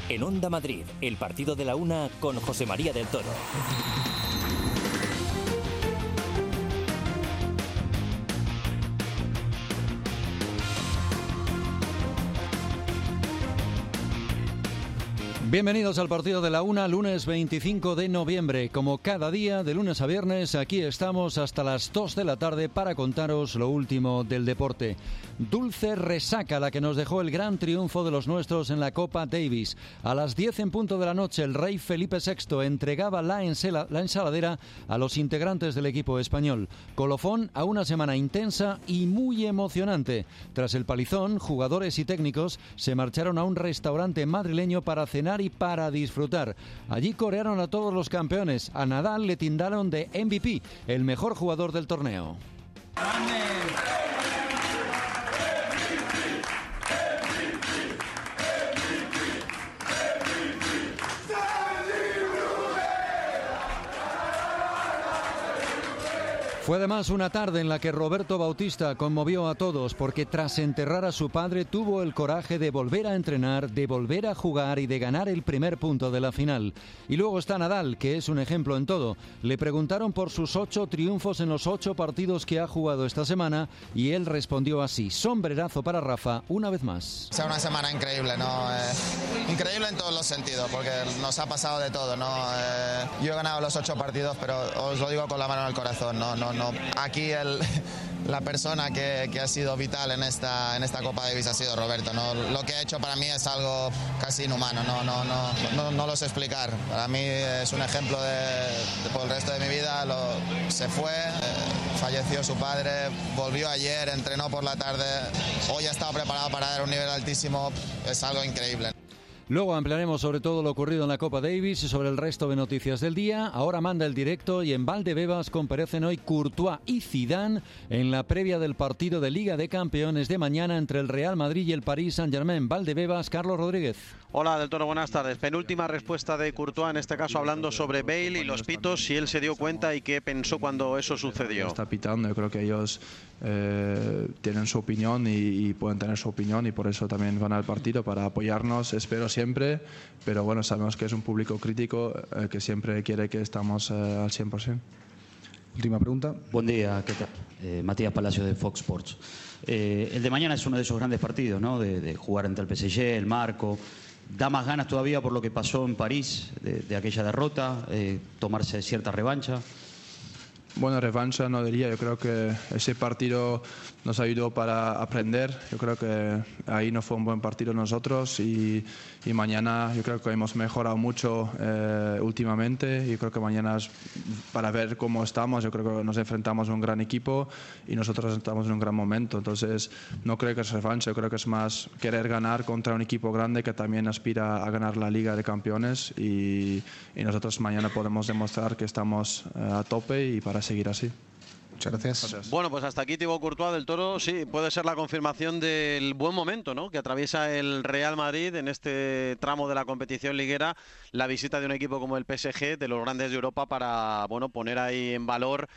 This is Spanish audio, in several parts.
En Onda Madrid, el partido de la una con José María del Toro. Bienvenidos al partido de la una, lunes 25 de noviembre. Como cada día, de lunes a viernes, aquí estamos hasta las 2 de la tarde para contaros lo último del deporte. Dulce resaca la que nos dejó el gran triunfo de los nuestros en la Copa Davis. A las 10 en punto de la noche, el rey Felipe VI entregaba la ensaladera a los integrantes del equipo español. Colofón a una semana intensa y muy emocionante. Tras el palizón, jugadores y técnicos se marcharon a un restaurante madrileño para cenar y para disfrutar. Allí corearon a todos los campeones. A Nadal le tildaron de MVP, el mejor jugador del torneo. Fue además una tarde en la que Roberto Bautista conmovió a todos porque tras enterrar a su padre tuvo el coraje de volver a entrenar, de volver a jugar y de ganar el primer punto de la final. Y luego está Nadal, que es un ejemplo en todo. Le preguntaron por sus 8 triunfos en los 8 partidos que ha jugado esta semana y él respondió así: sombrerazo para Rafa una vez más. O sea, una semana increíble, ¿no? Increíble en todos los sentidos, porque nos ha pasado de todo, ¿no? Yo he ganado los 8 partidos, pero os lo digo con la mano en el corazón, no. Aquí la persona que ha sido vital en esta Copa Davis ha sido Roberto, ¿no? Lo que ha hecho para mí es algo casi inhumano, no lo sé explicar. Para mí es un ejemplo por el resto de mi vida. Se fue, falleció su padre, volvió ayer, entrenó por la tarde, hoy ha estado preparado para dar un nivel altísimo, es algo increíble. Luego ampliaremos sobre todo lo ocurrido en la Copa Davis y sobre el resto de noticias del día. Ahora manda el directo y en Valdebebas comparecen hoy Courtois y Zidane en la previa del partido de Liga de Campeones de mañana entre el Real Madrid y el Paris Saint-Germain. Valdebebas, Carlos Rodríguez. Hola, Del Toro, buenas tardes. Penúltima respuesta de Courtois, en este caso hablando sobre Bale y los pitos, si él se dio cuenta y qué pensó cuando eso sucedió. Está pitando, yo creo que ellos tienen su opinión y pueden tener su opinión y por eso también van al partido para apoyarnos, espero siempre, pero bueno, sabemos que es un público crítico que siempre quiere que estamos al 100%. Última pregunta. Buen día, ¿qué tal? Matías Palacios de Fox Sports. El de mañana es uno de esos grandes partidos, ¿no? De jugar ante el PSG, el marco. ¿Da más ganas todavía por lo que pasó en París, de aquella derrota, tomarse cierta revancha? Bueno, revancha no diría, yo creo que ese partido nos ayudó para aprender, yo creo que ahí no fue un buen partido nosotros y mañana yo creo que hemos mejorado mucho últimamente y creo que mañana es para ver cómo estamos, yo creo que nos enfrentamos a un gran equipo y nosotros estamos en un gran momento, entonces no creo que es revancha, yo creo que es más querer ganar contra un equipo grande que también aspira a ganar la Liga de Campeones y nosotros mañana podemos demostrar que estamos a tope y para seguir así. Muchas gracias. Bueno, pues hasta aquí Thibaut Courtois. Del Toro, sí, puede ser la confirmación del buen momento, ¿no?, que atraviesa el Real Madrid en este tramo de la competición liguera, la visita de un equipo como el PSG, de los grandes de Europa, para, bueno, poner ahí en valor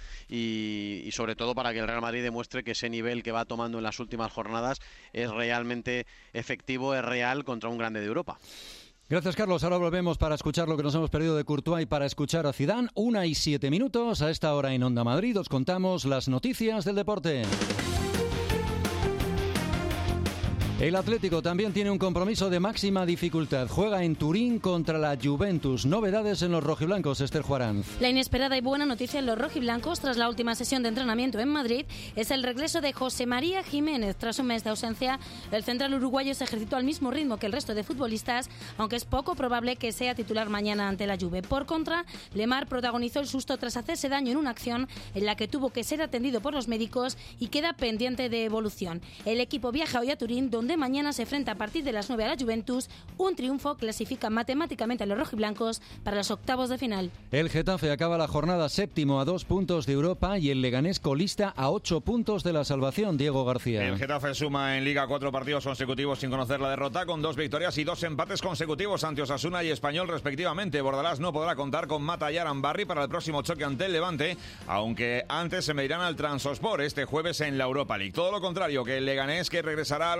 y sobre todo para que el Real Madrid demuestre que ese nivel que va tomando en las últimas jornadas es realmente efectivo, es real contra un grande de Europa. Gracias, Carlos. Ahora volvemos para escuchar lo que nos hemos perdido de Courtois y para escuchar a Zidane. 1:07. A esta hora en Onda Madrid os contamos las noticias del deporte. El Atlético también tiene un compromiso de máxima dificultad. Juega en Turín contra la Juventus. Novedades en los rojiblancos, Esther Juaranz. La inesperada y buena noticia en los rojiblancos tras la última sesión de entrenamiento en Madrid es el regreso de José María Jiménez. Tras un mes de ausencia, el central uruguayo se ejercitó al mismo ritmo que el resto de futbolistas, aunque es poco probable que sea titular mañana ante la Juve. Por contra, Lemar protagonizó el susto tras hacerse daño en una acción en la que tuvo que ser atendido por los médicos y queda pendiente de evolución. El equipo viaja hoy a Turín, donde mañana se enfrenta a partir de las 9 a la Juventus. Un triunfo clasifica matemáticamente a los rojiblancos para los octavos de final. El Getafe acaba la jornada séptimo a 2 puntos de Europa y el Leganés colista a 8 puntos de la salvación. Diego García. El Getafe suma en Liga 4 partidos consecutivos sin conocer la derrota, con 2 victorias y 2 empates consecutivos ante Osasuna y Español respectivamente. Bordalás no podrá contar con Mata y Arambarri para el próximo choque ante el Levante, aunque antes se medirán al Trabzonspor este jueves en la Europa League. Todo lo contrario que el Leganés, que regresará a los entrenamientos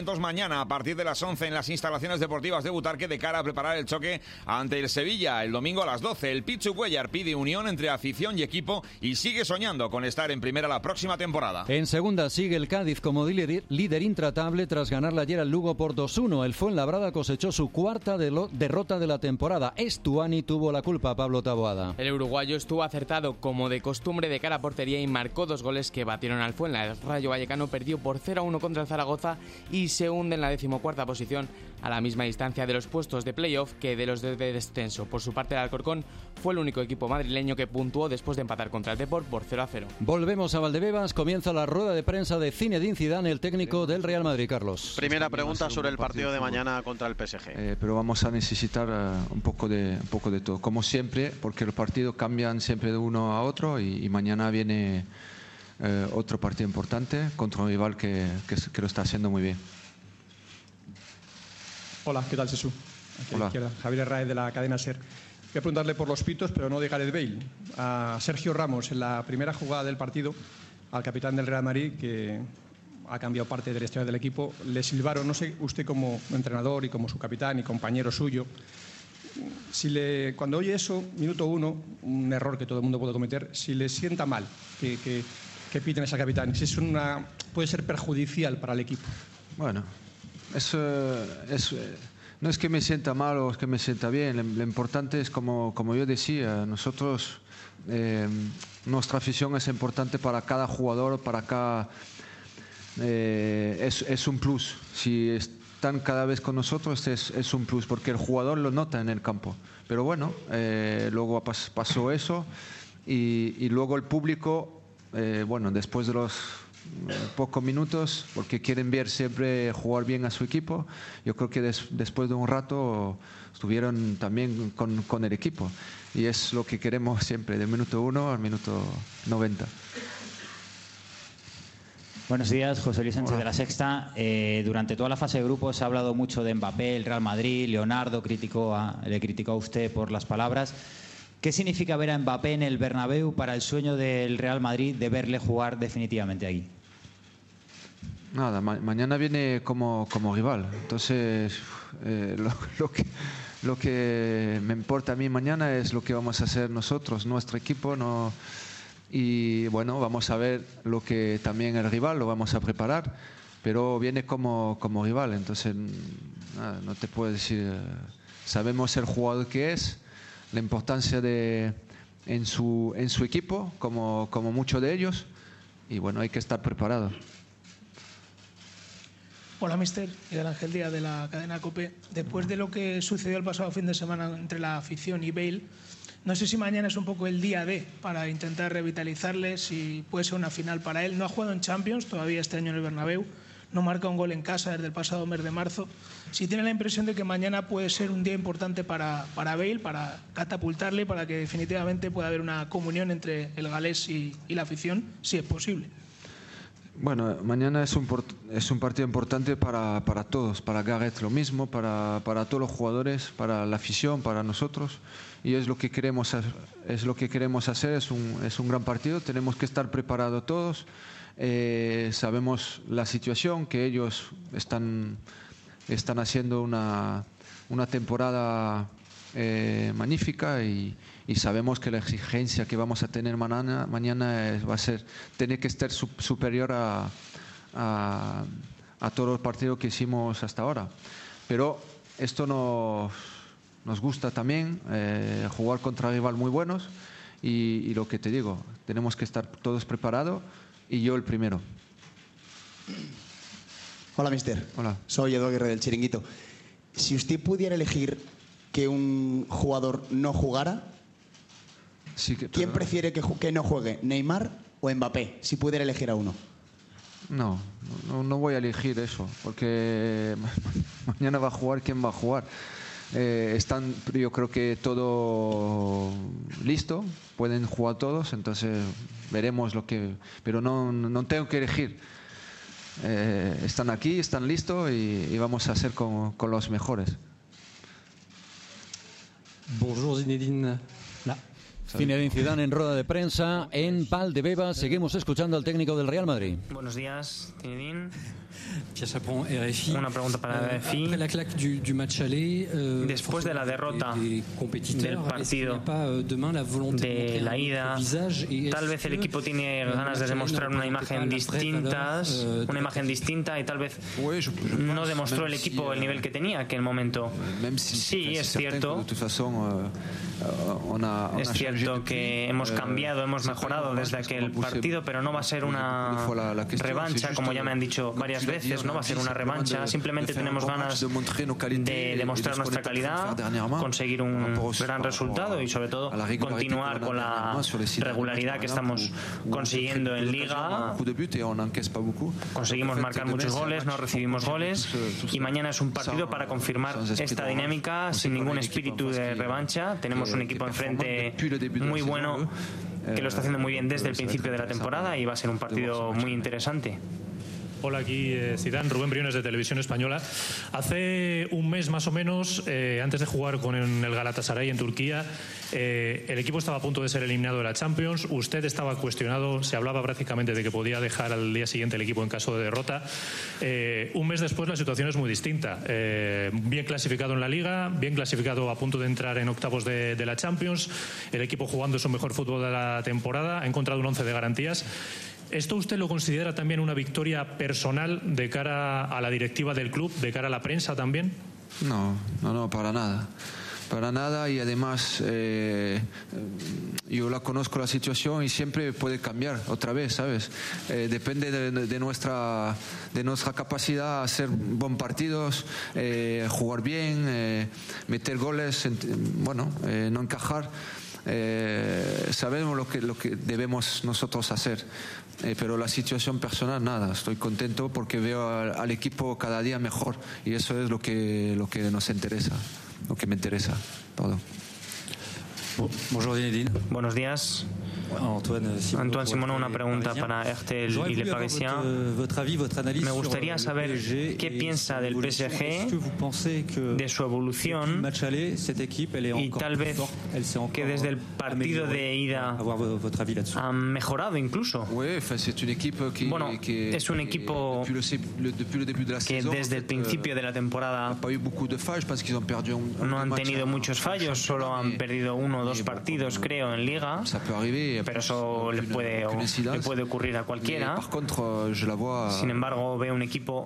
entrenamientos mañana a partir de las 11 en las instalaciones deportivas de Butarque de cara a preparar el choque ante el Sevilla el domingo a las 12. El Pichu Cuellar pide unión entre afición y equipo y sigue soñando con estar en primera la próxima temporada. En segunda sigue el Cádiz como líder intratable tras ganarle ayer al Lugo por 2-1. El Fuenlabrada cosechó su cuarta derrota de la temporada. Estuani tuvo la culpa, Pablo Taboada. El uruguayo estuvo acertado como de costumbre de cara a portería y marcó 2 goles que batieron al Fuenlabrada. El Rayo Vallecano perdió por 0-1 contra el Zaragoza y se hunde en la 14ª posición, a la misma distancia de los puestos de playoff que de los de descenso. Por su parte, el Alcorcón fue el único equipo madrileño que puntuó después de empatar contra el Depor por 0-0. Volvemos a Valdebebas, comienza la rueda de prensa de Zinedine Zidane, el técnico del Real Madrid, Carlos. Primera pregunta sobre el partido de mañana contra el PSG. Pero vamos a necesitar un poco de todo, como siempre, porque los partidos cambian siempre de uno a otro y mañana viene otro partido importante contra un rival que lo está haciendo muy bien. Hola, ¿qué tal, Sesu? Aquí Hola. a la izquierda, Javier Raez de la cadena SER. Voy a preguntarle por los pitos, pero no de Gareth Bale. A Sergio Ramos, en la primera jugada del partido, al capitán del Real Madrid, que ha cambiado parte de la historia del equipo, le silbaron, no sé, usted como entrenador y como su capitán y compañero suyo, cuando oye eso, minuto 1, un error que todo el mundo puede cometer, si le sienta mal que piten a ese capitán, si puede ser perjudicial para el equipo. Bueno, no es que me sienta mal o es que me sienta bien. Lo importante es, como yo decía, nosotros, nuestra afición es importante para cada jugador, para cada... es un plus. Si están cada vez con nosotros es un plus, porque el jugador lo nota en el campo. Pero bueno, luego pasó eso y luego el público, después de los pocos minutos, porque quieren ver siempre jugar bien a su equipo, yo creo que después de un rato estuvieron también con el equipo y es lo que queremos siempre, del minuto 1 al minuto 90. Buenos días, José Luis Sánchez. Hola. De La Sexta. Durante toda la fase de grupos se ha hablado mucho de Mbappé, el Real Madrid. Leonardo le criticó a usted por las palabras. ¿Qué significa ver a Mbappé en el Bernabéu para el sueño del Real Madrid de verle jugar definitivamente ahí? Nada, mañana viene como rival. Entonces, lo que me importa a mí mañana es lo que vamos a hacer nosotros, nuestro equipo. Y bueno, vamos a ver lo que también el rival lo vamos a preparar, pero viene como rival. Entonces, nada, no te puedo decir. Sabemos el jugador que es, la importancia en su equipo, como muchos de ellos, y bueno, hay que estar preparado. Hola, mister. Miguel Ángel Díaz de la cadena COPE. Después de lo que sucedió el pasado fin de semana entre la afición y Bale, no sé si mañana es un poco el día D para intentar revitalizarle, si puede ser una final para él. No ha jugado en Champions todavía este año en el Bernabéu, no marca un gol en casa desde el pasado mes de marzo. Si tiene la impresión de que mañana puede ser un día importante para Bale, para catapultarle, para que definitivamente pueda haber una comunión entre el galés y la afición, si es posible. Bueno, mañana es un partido importante para todos, para Gareth lo mismo, para todos los jugadores, para la afición, para nosotros, y es lo que queremos hacer, es un gran partido, tenemos que estar preparados todos. Sabemos la situación, que ellos están haciendo una temporada magnífica y sabemos que la exigencia que vamos a tener mañana va a ser tener que estar superior a todos los partidos que hicimos hasta ahora. Pero esto nos gusta también, jugar contra rivales muy buenos y lo que te digo, tenemos que estar todos preparados y yo el primero. Hola, mister. Hola. Soy Edu Aguirre del Chiringuito. Si usted pudiera elegir que un jugador no jugara, ¿quién prefiere que no juegue, Neymar o Mbappé, si pudiera elegir a uno? No voy a elegir eso, porque mañana va a jugar quien va a jugar. Están, yo creo que todo listo, pueden jugar todos, entonces veremos pero no tengo que elegir. Están aquí, están listos y vamos a hacer con los mejores. Bonjour Zinedine. Zinedine Zidane en rueda de prensa en Valdebebas. Seguimos escuchando al técnico del Real Madrid. Buenos días, Zinedine. Una pregunta para RFI. Después de la derrota del partido de la ida, tal vez el equipo tiene ganas de demostrar una imagen distinta y tal vez no demostró el equipo el nivel que tenía en aquel momento. Sí, es cierto. Es cierto que hemos cambiado, hemos mejorado desde aquel partido, pero no va a ser una revancha, como ya me han dicho varias veces, no va a ser una revancha, simplemente tenemos ganas de demostrar nuestra calidad, conseguir un gran resultado y sobre todo continuar con la regularidad que estamos consiguiendo en Liga. Conseguimos marcar muchos goles, no recibimos goles y mañana es un partido para confirmar esta dinámica sin ningún espíritu de revancha. Tenemos un equipo enfrente muy bueno que lo está haciendo muy bien desde el principio de la temporada y va a ser un partido muy interesante. Hola, aquí Zidane, Rubén Briones de Televisión Española. Hace un mes más o menos, antes de jugar con el Galatasaray en Turquía, el equipo estaba a punto de ser eliminado de la Champions. Usted estaba cuestionado, se hablaba prácticamente de que podía dejar al día siguiente el equipo en caso de derrota. Un mes después la situación es muy distinta. Bien clasificado en la Liga, bien clasificado a punto de entrar en octavos de la Champions, el equipo jugando su mejor fútbol de la temporada, ha encontrado un 11 de garantías. ¿Esto usted lo considera también una victoria personal de cara a la directiva del club, de cara a la prensa también? No, para nada. Para nada, y además yo la conozco la situación y siempre puede cambiar otra vez, ¿sabes? Depende de nuestra capacidad a hacer buenos partidos, jugar bien, meter goles, no encajar. Sabemos lo que debemos nosotros hacer, pero la situación personal nada, estoy contento porque veo al equipo cada día mejor y eso es lo que nos interesa, lo que me interesa todo. Bonjour Zinedine. Buenos días. Antoine Simón, una pregunta para RTL y Le Parisien. Me gustaría saber qué piensa del PSG, de su evolución y tal vez que desde el partido de ida han mejorado incluso. Bueno, es un equipo que desde el principio de la temporada no han tenido muchos fallos, solo han perdido 1 o 2 partidos creo en Liga, pero eso le puede ocurrir a cualquiera. Sin embargo, veo un equipo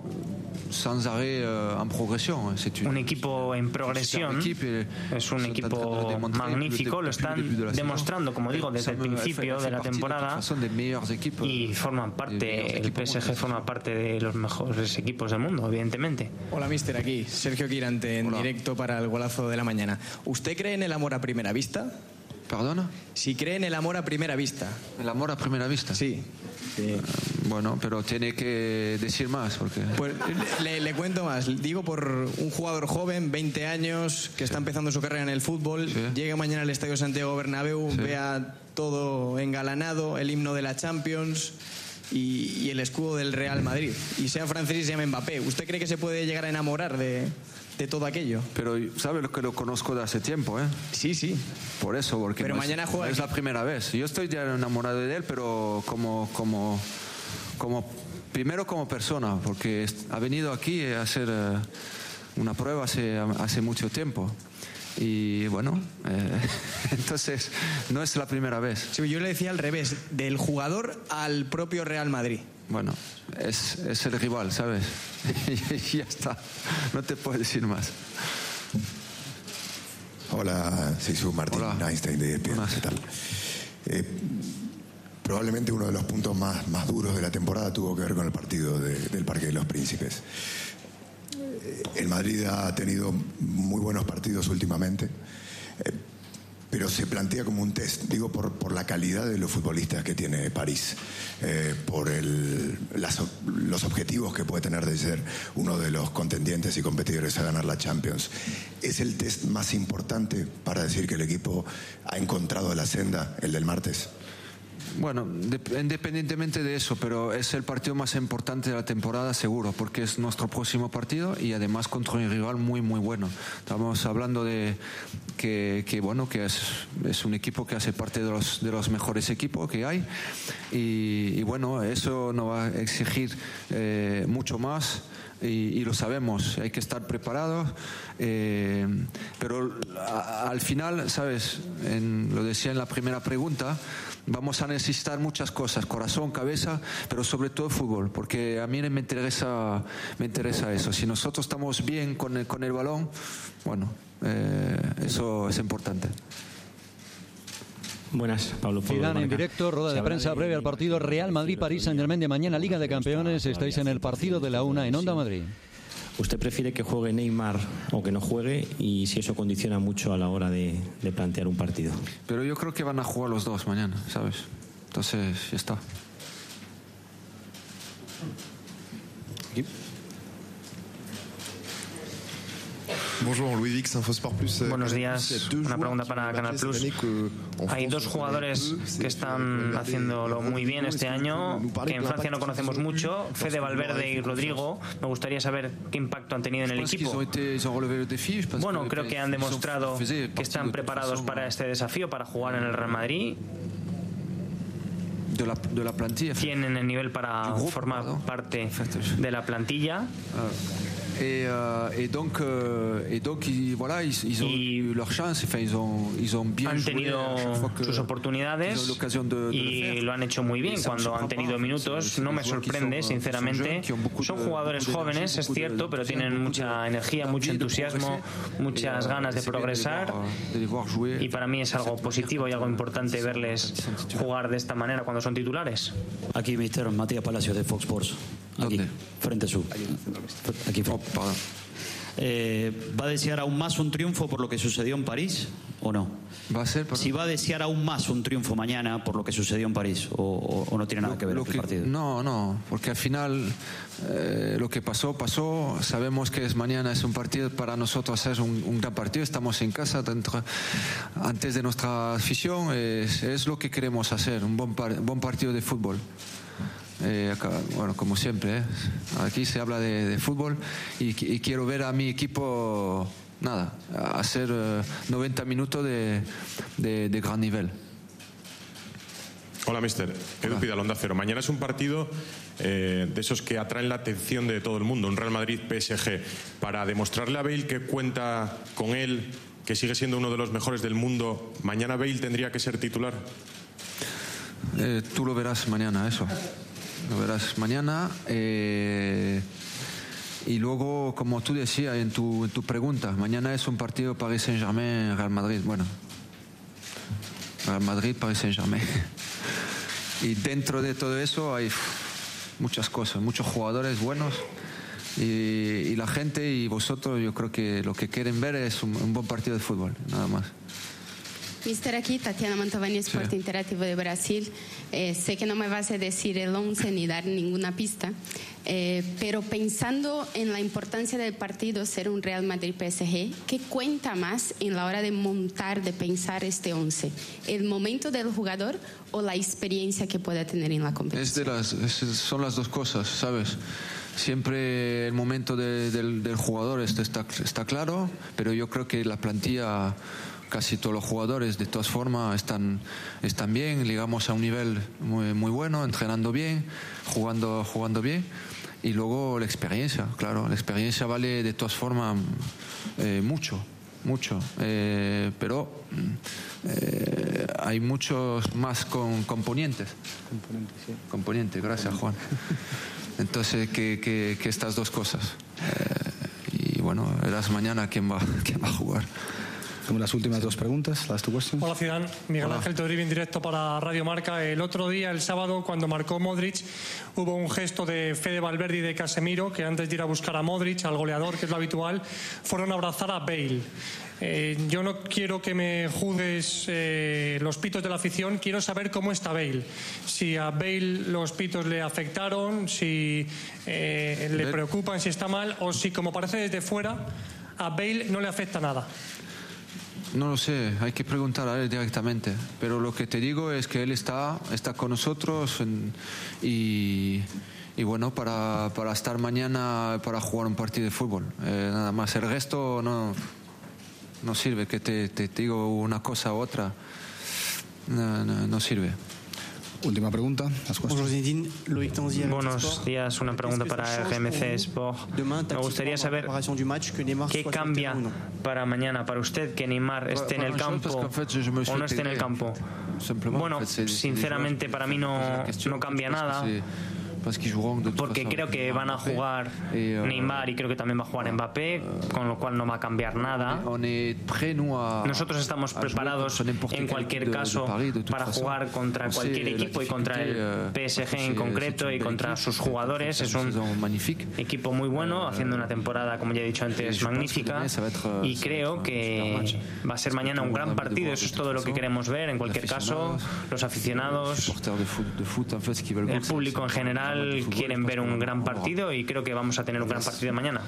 en progresión, es un equipo magnífico, lo están demostrando, como digo, desde el principio de la temporada y forman parte, el PSG forma parte de los mejores equipos del mundo, evidentemente. Hola mister, aquí Sergio Quirante en directo para el golazo de la mañana. ¿Usted cree en el amor a primera vista? ¿Perdona? Si cree en el amor a primera vista. ¿El amor a primera vista? Sí. Bueno, pero tiene que decir más porque... Pues le cuento más. Digo por un jugador joven, 20 años, que está empezando su carrera en el fútbol, llega mañana al Estadio Santiago Bernabéu, vea todo engalanado, el himno de la Champions y el escudo del Real Madrid, y sea francés y se llama Mbappé. ¿Usted cree que se puede llegar a enamorar de todo aquello? Pero ¿sabe lo que lo conozco de hace tiempo? Sí. Por eso, porque pero mañana juega es la primera vez. Yo estoy ya enamorado de él, pero como primero como persona, porque ha venido aquí a hacer una prueba hace mucho tiempo. Y bueno, entonces no es la primera vez. Sí, yo le decía al revés, del jugador al propio Real Madrid. Bueno, es el rival, ¿sabes? Y ya está, no te puedo decir más. Hola, soy Martín Einstein de ESPN. ¿Qué tal? Probablemente uno de los puntos más duros de la temporada tuvo que ver con el partido del Parque de los Príncipes. El Madrid ha tenido muy buenos partidos últimamente, pero se plantea como un test, digo, por la calidad de los futbolistas que tiene París, por los objetivos que puede tener de ser uno de los contendientes y competidores a ganar la Champions. ¿Es el test más importante para decir que el equipo ha encontrado la senda, el del martes? Bueno, independientemente de eso, pero es el partido más importante de la temporada seguro, porque es nuestro próximo partido y además contra un rival muy muy bueno. Estamos hablando de que es un equipo que hace parte de los mejores equipos que hay y bueno, eso nos va a exigir mucho más. Y lo sabemos, hay que estar preparados, pero al final, ¿sabes? Lo decía en la primera pregunta, vamos a necesitar muchas cosas, corazón, cabeza, pero sobre todo fútbol, porque a mí me interesa eso. Si nosotros estamos bien con el balón, bueno, eso es importante. Buenas, Pablo. Zidane en directo, rueda de prensa previa al partido Real Madrid-París Saint-Germain de mañana, Liga de Campeones. Estáis en el partido de la 1 en Onda Madrid. ¿Usted prefiere que juegue Neymar o que no juegue? Y si eso condiciona mucho a la hora de plantear un partido. Pero yo creo que van a jugar los dos mañana, ¿sabes? Entonces, ya está. Buenos días, una pregunta para Canal Plus. Hay dos jugadores que están haciéndolo muy bien este año, que en Francia no conocemos mucho, Fede Valverde y Rodrigo. Me gustaría saber qué impacto han tenido en el equipo. Bueno, creo que han demostrado que están preparados para este desafío, para jugar en el Real Madrid. De la plantilla. Tienen el nivel para formar parte de la plantilla. Et donc voilà, ils ont eu leur chance, enfin, ils ont bien han tenido sus oportunidades y lo han hecho muy bien cuando han tenido minutos. No me sorprende, sinceramente. Son jugadores jóvenes, es cierto, pero tienen mucha energía, mucho entusiasmo, muchas ganas de progresar, y para mí es algo positivo y algo importante verles jugar de esta manera cuando son titulares. Aquí, mister Matías Palacios de Fox Sports. Aquí, frente sur. Aquí. ¿Va a desear aún más un triunfo por lo que sucedió en París o no? Si va a desear aún más un triunfo mañana por lo que sucedió en París o no tiene nada que ver con el partido. No, porque al final lo que pasó. Sabemos que mañana es un partido para nosotros, es un gran partido. Estamos en casa antes de nuestra afición, es lo que queremos hacer, un buen partido de fútbol. Bueno, como siempre, aquí se habla de fútbol y quiero ver a mi equipo hacer 90 minutos de gran nivel. Hola, mister. Edu Pidal, Onda Cero. Mañana es un partido de esos que atraen la atención de todo el mundo, un Real Madrid-PSG. Para demostrarle a Bale que cuenta con él, que sigue siendo uno de los mejores del mundo, ¿mañana Bale tendría que ser titular? Tú lo verás mañana, eso. Lo verás mañana. Y luego, como tú decías en tu pregunta, mañana es un partido Paris Saint-Germain-Real Madrid. Bueno, Real Madrid-Paris Saint-Germain. Y dentro de todo eso hay muchas cosas, muchos jugadores buenos. Y la gente y vosotros, yo creo que lo que quieren ver es un buen partido de fútbol, nada más. Mister, aquí Tatiana Mantovani, Sport Interactivo de Brasil. Sé que no me vas a decir el 11 ni dar ninguna pista, pero pensando en la importancia del partido ser un Real Madrid-PSG, ¿qué cuenta más en la hora de montar, de pensar este 11? ¿El momento del jugador o la experiencia que pueda tener en la competición? Son las dos cosas, ¿sabes? Siempre el momento del jugador está claro, pero yo creo que la plantilla, casi todos los jugadores de todas formas están bien, llegamos a un nivel muy bueno, entrenando bien, jugando bien, y luego la experiencia, claro, la experiencia vale de todas formas mucho, pero hay muchos más componentes. Componentes, gracias Juan. Entonces que estas dos cosas, y bueno, verás mañana quién va a jugar. Como las últimas dos preguntas, last two questions. Hola, Zidane. Miguel Ángel Todrivi en directo para Radio Marca. El otro día, el sábado, cuando marcó Modric, hubo un gesto de Fede Valverde y de Casemiro, que antes de ir a buscar a Modric, al goleador, que es lo habitual, fueron a abrazar a Bale. Yo no quiero que me juzgues los pitos de la afición, quiero saber cómo está Bale. Si a Bale los pitos le afectaron, si le preocupan, si está mal, o si, como parece desde fuera, a Bale no le afecta nada. No lo sé, hay que preguntar a él directamente. Pero lo que te digo es que él está con nosotros y bueno, para estar mañana para jugar un partido de fútbol. Nada más, el resto no sirve, que te digo una cosa u otra. No sirve. Última pregunta. Buenos días, una pregunta para RMC Sport. Me gustaría saber qué cambia para mañana, para usted, que Neymar esté en el campo o no esté en el campo. Bueno, sinceramente para mí no cambia nada, porque creo que van a jugar Neymar y creo que también va a jugar Mbappé, con lo cual no va a cambiar nada. Nosotros estamos preparados en cualquier caso para jugar contra cualquier equipo y contra el PSG en concreto y contra sus jugadores. Es un equipo muy bueno, haciendo una temporada, como ya he dicho antes, magnífica, y creo que va a ser mañana un gran partido. Eso es todo lo que queremos ver. En cualquier caso, los aficionados, el público en general, quieren ver un gran partido y creo que vamos a tener un gran partido mañana.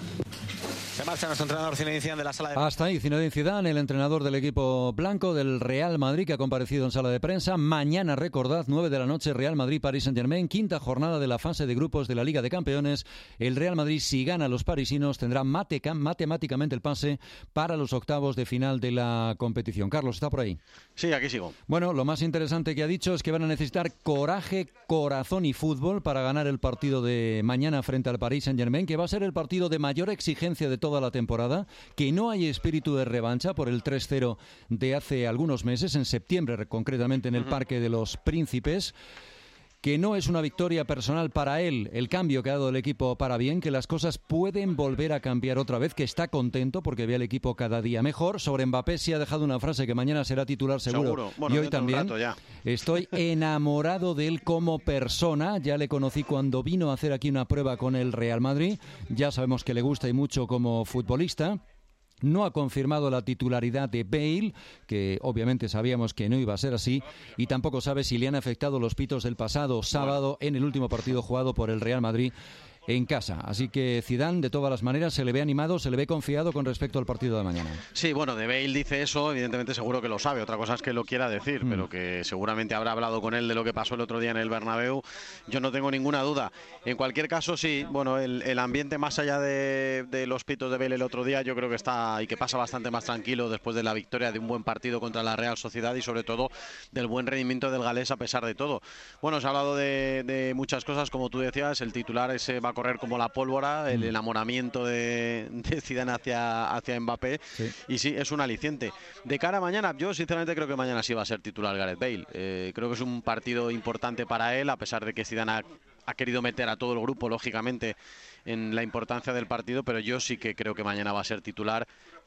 Se marcha nuestro entrenador Zinedine Zidane de la sala de... Hasta ahí Zinedine Zidane, el entrenador del equipo blanco del Real Madrid, que ha comparecido en sala de prensa. Mañana, recordad, 9 de la noche, Real Madrid-Paris Saint-Germain, quinta jornada de la fase de grupos de la Liga de Campeones. El Real Madrid, si gana a los parisinos, tendrá matemáticamente el pase para los octavos de final de la competición. Carlos, ¿está por ahí? Sí, aquí sigo. Bueno, lo más interesante que ha dicho es que van a necesitar coraje, corazón y fútbol para ganar el partido de mañana frente al Paris Saint-Germain, que va a ser el partido de mayor exigencia de toda la temporada, que no hay espíritu de revancha por el 3-0 de hace algunos meses, en septiembre concretamente en el Parque de los Príncipes, que no es una victoria personal para él, el cambio que ha dado el equipo para bien, que las cosas pueden volver a cambiar otra vez, que está contento porque ve al equipo cada día mejor. Sobre Mbappé sí ha dejado una frase que mañana será titular seguro. Bueno, y hoy también. Estoy enamorado de él como persona, ya le conocí cuando vino a hacer aquí una prueba con el Real Madrid, ya sabemos que le gusta y mucho como futbolista. No ha confirmado la titularidad de Bale, que obviamente sabíamos que no iba a ser así, y tampoco sabe si le han afectado los pitos del pasado sábado en el último partido jugado por el Real Madrid en casa. Así que Zidane, de todas las maneras, se le ve animado, se le ve confiado con respecto al partido de mañana. Sí, bueno, de Bale dice eso, evidentemente seguro que lo sabe. Otra cosa es que lo quiera decir, pero que seguramente habrá hablado con él de lo que pasó el otro día en el Bernabéu. Yo no tengo ninguna duda. En cualquier caso, sí, bueno, el ambiente más allá de los pitos de Bale el otro día, yo creo que está y que pasa bastante más tranquilo después de la victoria de un buen partido contra la Real Sociedad y sobre todo del buen rendimiento del galés a pesar de todo. Bueno, se ha hablado de muchas cosas, como tú decías, el titular ese va a correr como la pólvora, el enamoramiento de Zidane hacia Mbappé, sí. Y sí, es un aliciente. De cara a mañana, yo sinceramente creo que mañana sí va a ser titular Gareth Bale. Creo que es un partido importante para él, a pesar de que Zidane ha querido meter a todo el grupo, lógicamente, en la importancia del partido, pero yo sí que creo que mañana va a ser titular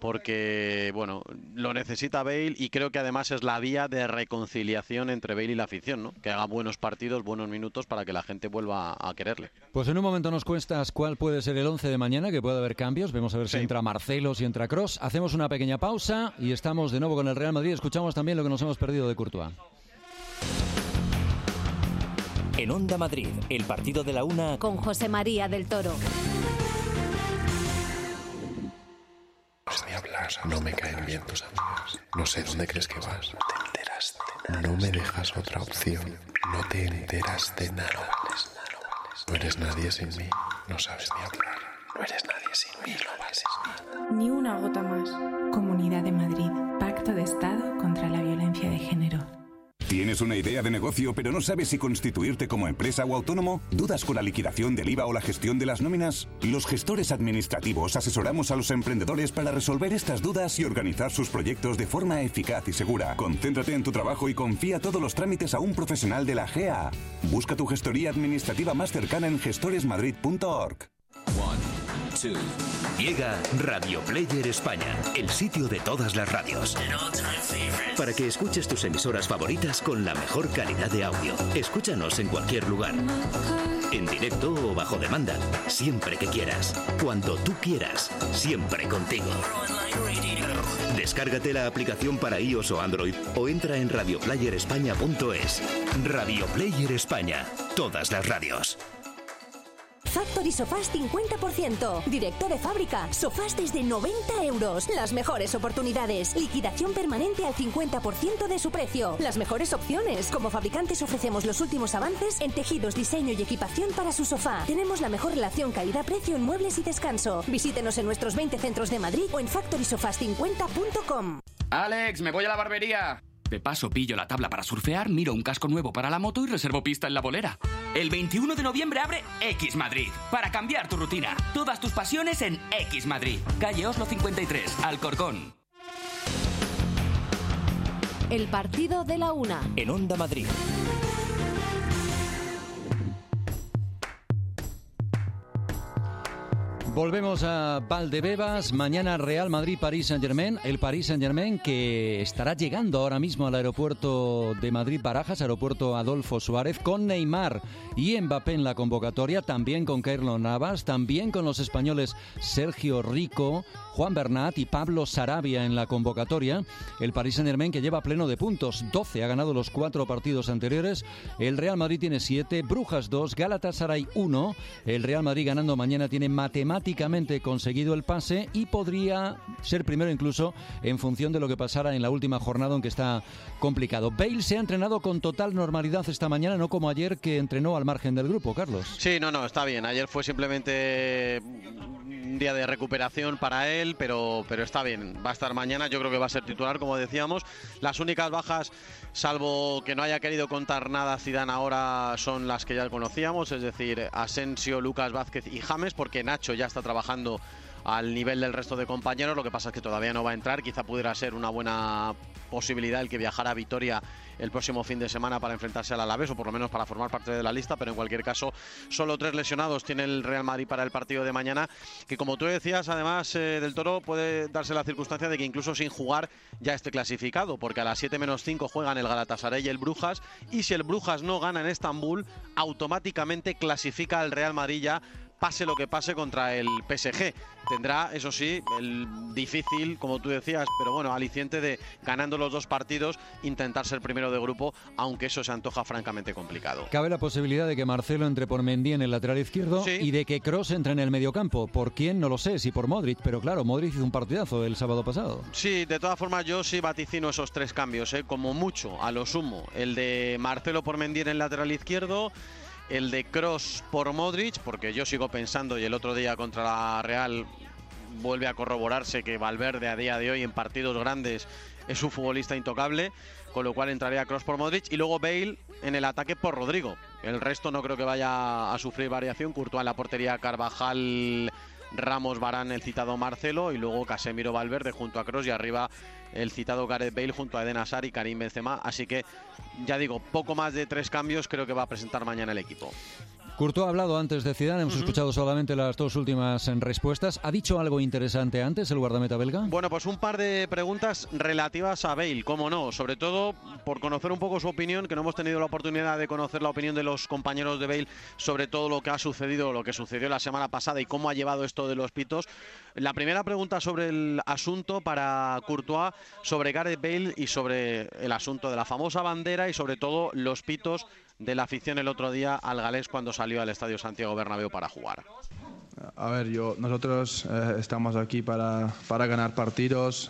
porque, bueno, lo necesita Bale y creo que además es la vía de reconciliación entre Bale y la afición, ¿no? Que haga buenos partidos, buenos minutos para que la gente vuelva a quererle. Pues en un momento nos cuentas cuál puede ser el 11 de mañana, que puede haber cambios. Vemos a ver si entra Marcelo, si entra Kroos. Hacemos una pequeña pausa y estamos de nuevo con el Real Madrid. Escuchamos también lo que nos hemos perdido de Courtois. En Onda Madrid, el partido de la una con José María del Toro. Ni hablar, no me caen bien tus amigos. No sé dónde crees que vas. No te enteras de nada. No me dejas otra opción. No te enteras de nada. No eres nadie sin mí. No sabes ni hablar. No eres nadie sin mí. Lo vales. Ni una gota más. Comunidad de Madrid. Pacto de Estado contra la violencia de género. ¿Tienes una idea de negocio pero no sabes si constituirte como empresa o autónomo? ¿Dudas con la liquidación del IVA o la gestión de las nóminas? Los gestores administrativos asesoramos a los emprendedores para resolver estas dudas y organizar sus proyectos de forma eficaz y segura. Concéntrate en tu trabajo y confía todos los trámites a un profesional de la GA. Busca tu gestoría administrativa más cercana en gestoresmadrid.org. Llega Radio Player España, el sitio de todas las radios. Para que escuches tus emisoras favoritas con la mejor calidad de audio. Escúchanos en cualquier lugar. En directo o bajo demanda. Siempre que quieras. Cuando tú quieras. Siempre contigo. Descárgate la aplicación para iOS o Android o entra en radioplayerespaña.es. Radio Player España. Todas las radios. Factory Sofás 50%. Directo de fábrica. Sofás desde 90 euros. Las mejores oportunidades. Liquidación permanente al 50% de su precio. Las mejores opciones. Como fabricantes ofrecemos los últimos avances en tejidos, diseño y equipación para su sofá. Tenemos la mejor relación calidad-precio en muebles y descanso. Visítenos en nuestros 20 centros de Madrid o en factorysofás50.com. Alex, me voy a la barbería. De paso pillo la tabla para surfear, miro un casco nuevo para la moto y reservo pista en La Bolera. El 21 de noviembre abre X Madrid, para cambiar tu rutina. Todas tus pasiones en X Madrid. Calle Oslo 53, Alcorcón. El partido de la una. En Onda Madrid. Volvemos a Valdebebas, mañana Real Madrid, París Saint-Germain, el París Saint-Germain que estará llegando ahora mismo al aeropuerto de Madrid-Barajas, aeropuerto Adolfo Suárez, con Neymar y Mbappé en la convocatoria, también con Keylor Navas, también con los españoles Sergio Rico, Juan Bernat y Pablo Sarabia en la convocatoria. El París Saint-Germain que lleva pleno de puntos, 12, ha ganado los 4 partidos anteriores, el Real Madrid tiene 7, Brujas 2, Galatasaray 1, el Real Madrid ganando mañana tiene matemáticamente conseguido el pase y podría ser primero incluso en función de lo que pasara en la última jornada, aunque está complicado. Bale se ha entrenado con total normalidad esta mañana, no como ayer que entrenó al margen del grupo, Carlos. Sí, no, está bien. Ayer fue simplemente un día de recuperación para él, pero está bien. Va a estar mañana, yo creo que va a ser titular, como decíamos. Las únicas bajas, salvo que no haya querido contar nada Zidane ahora, son las que ya conocíamos, es decir, Asensio, Lucas Vázquez y James, porque Nacho ya está trabajando al nivel del resto de compañeros. Lo que pasa es que todavía no va a entrar. Quizá pudiera ser una buena posibilidad el que viajara a Vitoria el próximo fin de semana para enfrentarse al Alavés, o por lo menos para formar parte de la lista, pero en cualquier caso solo 3 lesionados tiene el Real Madrid para el partido de mañana, que como tú decías, además del Toro, puede darse la circunstancia de que incluso sin jugar ya esté clasificado, porque a las 7:05 juegan el Galatasaray y el Brujas, y si el Brujas no gana en Estambul, automáticamente clasifica al Real Madrid ya, pase lo que pase contra el PSG. Tendrá, eso sí, el difícil, como tú decías, pero bueno, aliciente de, ganando los 2 partidos, intentar ser primero de grupo, aunque eso se antoja francamente complicado. Cabe la posibilidad de que Marcelo entre por Mendy en el lateral izquierdo, sí, y de que Kroos entre en el mediocampo. ¿Por quién? No lo sé, si por Modric, pero claro, Modric hizo un partidazo el sábado pasado. Sí, de todas formas yo sí vaticino esos 3 cambios, como mucho, a lo sumo. El de Marcelo por Mendy en el lateral izquierdo, el de Kroos por Modric, porque yo sigo pensando, y el otro día contra la Real vuelve a corroborarse, que Valverde a día de hoy en partidos grandes es un futbolista intocable, con lo cual entraría Kroos por Modric, y luego Bale en el ataque por Rodrigo. El resto no creo que vaya a sufrir variación. Courtois en la portería, Carvajal, Ramos, Varane, el citado Marcelo, y luego Casemiro, Valverde junto a Kroos, y arriba el citado Gareth Bale junto a Eden Hazard y Karim Benzema. Así que, ya digo, poco más de 3 cambios creo que va a presentar mañana el equipo. Courtois ha hablado antes de Zidane, hemos escuchado solamente las 2 últimas respuestas. ¿Ha dicho algo interesante antes el guardameta belga? Bueno, pues un par de preguntas relativas a Bale, cómo no, sobre todo por conocer un poco su opinión, que no hemos tenido la oportunidad de conocer la opinión de los compañeros de Bale sobre todo lo que ha sucedido, lo que sucedió la semana pasada y cómo ha llevado esto de los pitos. La primera pregunta sobre el asunto para Courtois, sobre Gareth Bale y sobre el asunto de la famosa bandera y sobre todo los pitos de la afición el otro día al galés cuando salió al Estadio Santiago Bernabéu para jugar. A ver, nosotros estamos aquí para ganar partidos.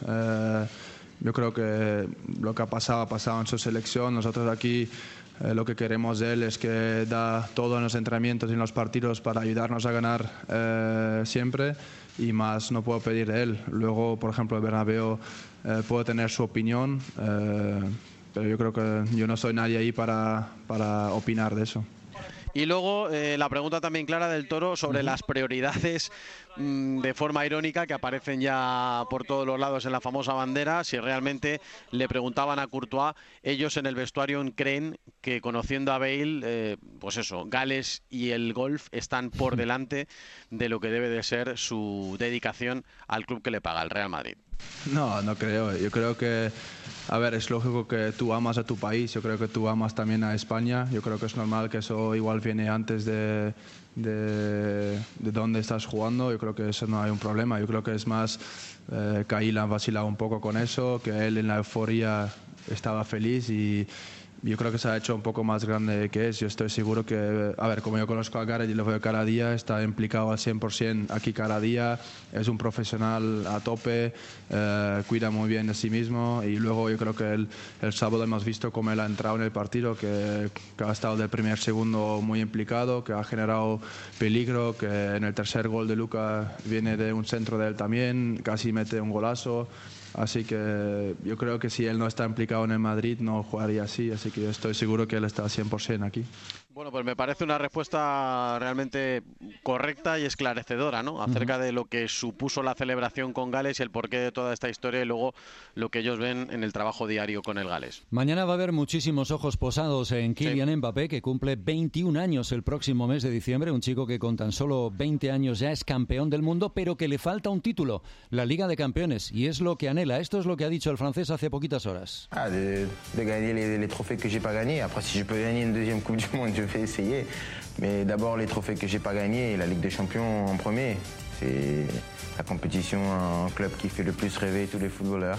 Yo creo que lo que ha pasado en su selección. Nosotros aquí lo que queremos de él es que da todo en los entrenamientos y en los partidos para ayudarnos a ganar siempre, y más no puedo pedir de él. Luego, por ejemplo, el Bernabéu puede tener su opinión, pero yo creo que yo no soy nadie ahí para opinar de eso. Y luego la pregunta también clara del Toro sobre las prioridades de forma irónica que aparecen ya por todos los lados en la famosa bandera. Si realmente le preguntaban a Courtois, ellos en el vestuario creen que, conociendo a Bale, pues eso, Gales y el golf están por delante de lo que debe de ser su dedicación al club que le paga, el Real Madrid. No, no creo. Yo creo que, a ver, es lógico que tú amas a tu país. Yo creo que tú amas también a España. Yo creo que es normal que eso igual viene antes de dónde estás jugando. Yo creo que eso no hay un problema. Yo creo que es más que Aila ha vacilado un poco con eso, que él en la euforia estaba feliz y yo creo que se ha hecho un poco más grande que es. Yo estoy seguro que, a ver, como yo conozco a Gareth y lo veo cada día, está implicado al 100% aquí cada día, es un profesional a tope, cuida muy bien de sí mismo, y luego yo creo que el sábado hemos visto cómo él ha entrado en el partido, que ha estado del primer segundo muy implicado, que ha generado peligro, que en el tercer gol de Luka viene de un centro de él también, casi mete un golazo. Así que yo creo que si él no está implicado en el Madrid no jugaría así que yo estoy seguro que él está al 100% aquí. Bueno, pues me parece una respuesta realmente correcta y esclarecedora, ¿no? Acerca de lo que supuso la celebración con Gales y el porqué de toda esta historia y luego lo que ellos ven en el trabajo diario con el Gales. Mañana va a haber muchísimos ojos posados en Kylian Mbappé, que cumple 21 años el próximo mes de diciembre, un chico que con tan solo 20 años ya es campeón del mundo, pero que le falta un título, la Liga de Campeones, y es lo que anhela. Esto es lo que ha dicho el francés hace poquitas horas. De gagner les trophées que j'ai pas gagnés. Après, si je peux gagner une deuxième Coupe du Monde, je vais essayer. Mais d'abord, les trophées que j'ai pas gagnés, la Ligue des Champions en premier. C'est la compétition, un club qui fait le plus rêver tous les footballeurs.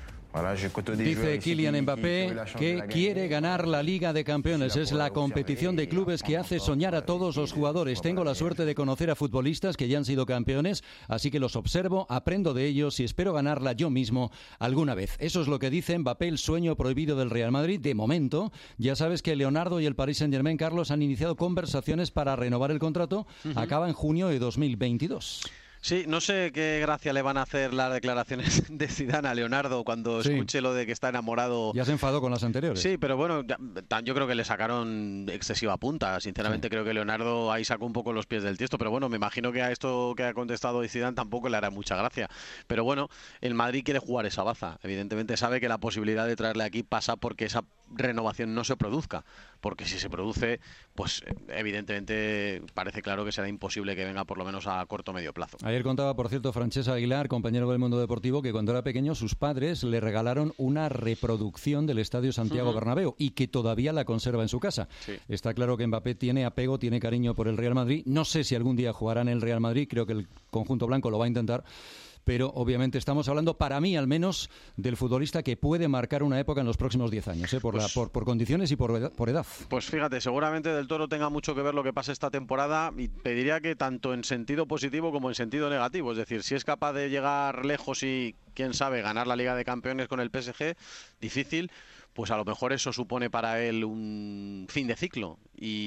Dice Kylian Mbappé que quiere ganar la Liga de Campeones. Es la competición de clubes que hace soñar a todos los jugadores. Tengo la suerte de conocer a futbolistas que ya han sido campeones, así que los observo, aprendo de ellos y espero ganarla yo mismo alguna vez. Eso es lo que dice Mbappé, el sueño prohibido del Real Madrid. De momento, ya sabes que Leonardo y el Paris Saint-Germain, Carlos, han iniciado conversaciones para renovar el contrato. Acaba en junio de 2022. Sí, no sé qué gracia le van a hacer las declaraciones de Zidane a Leonardo cuando escuche lo de que está enamorado. Ya se enfadó con las anteriores. Sí, pero bueno, yo creo que le sacaron excesiva punta. Sinceramente creo que Leonardo ahí sacó un poco los pies del tiesto, pero bueno, me imagino que a esto que ha contestado Zidane tampoco le hará mucha gracia. Pero bueno, el Madrid quiere jugar esa baza. Evidentemente sabe que la posibilidad de traerle aquí pasa porque esa renovación no se produzca, porque si se produce, pues evidentemente parece claro que será imposible que venga por lo menos a corto o medio plazo. Ayer contaba, por cierto, Francesc Aguilar, compañero del Mundo Deportivo, que cuando era pequeño sus padres le regalaron una reproducción del Estadio Santiago Bernabéu y que todavía la conserva en su casa. Sí. Está claro que Mbappé tiene apego, tiene cariño por el Real Madrid. No sé si algún día jugará en el Real Madrid, creo que el conjunto blanco lo va a intentar. Pero obviamente estamos hablando, para mí al menos, del futbolista que puede marcar una época en los próximos 10 años, por condiciones y por edad. Pues fíjate, seguramente Del Toro tenga mucho que ver lo que pase esta temporada, y pediría que tanto en sentido positivo como en sentido negativo, es decir, si es capaz de llegar lejos y, quién sabe, ganar la Liga de Campeones con el PSG, difícil, pues a lo mejor eso supone para él un fin de ciclo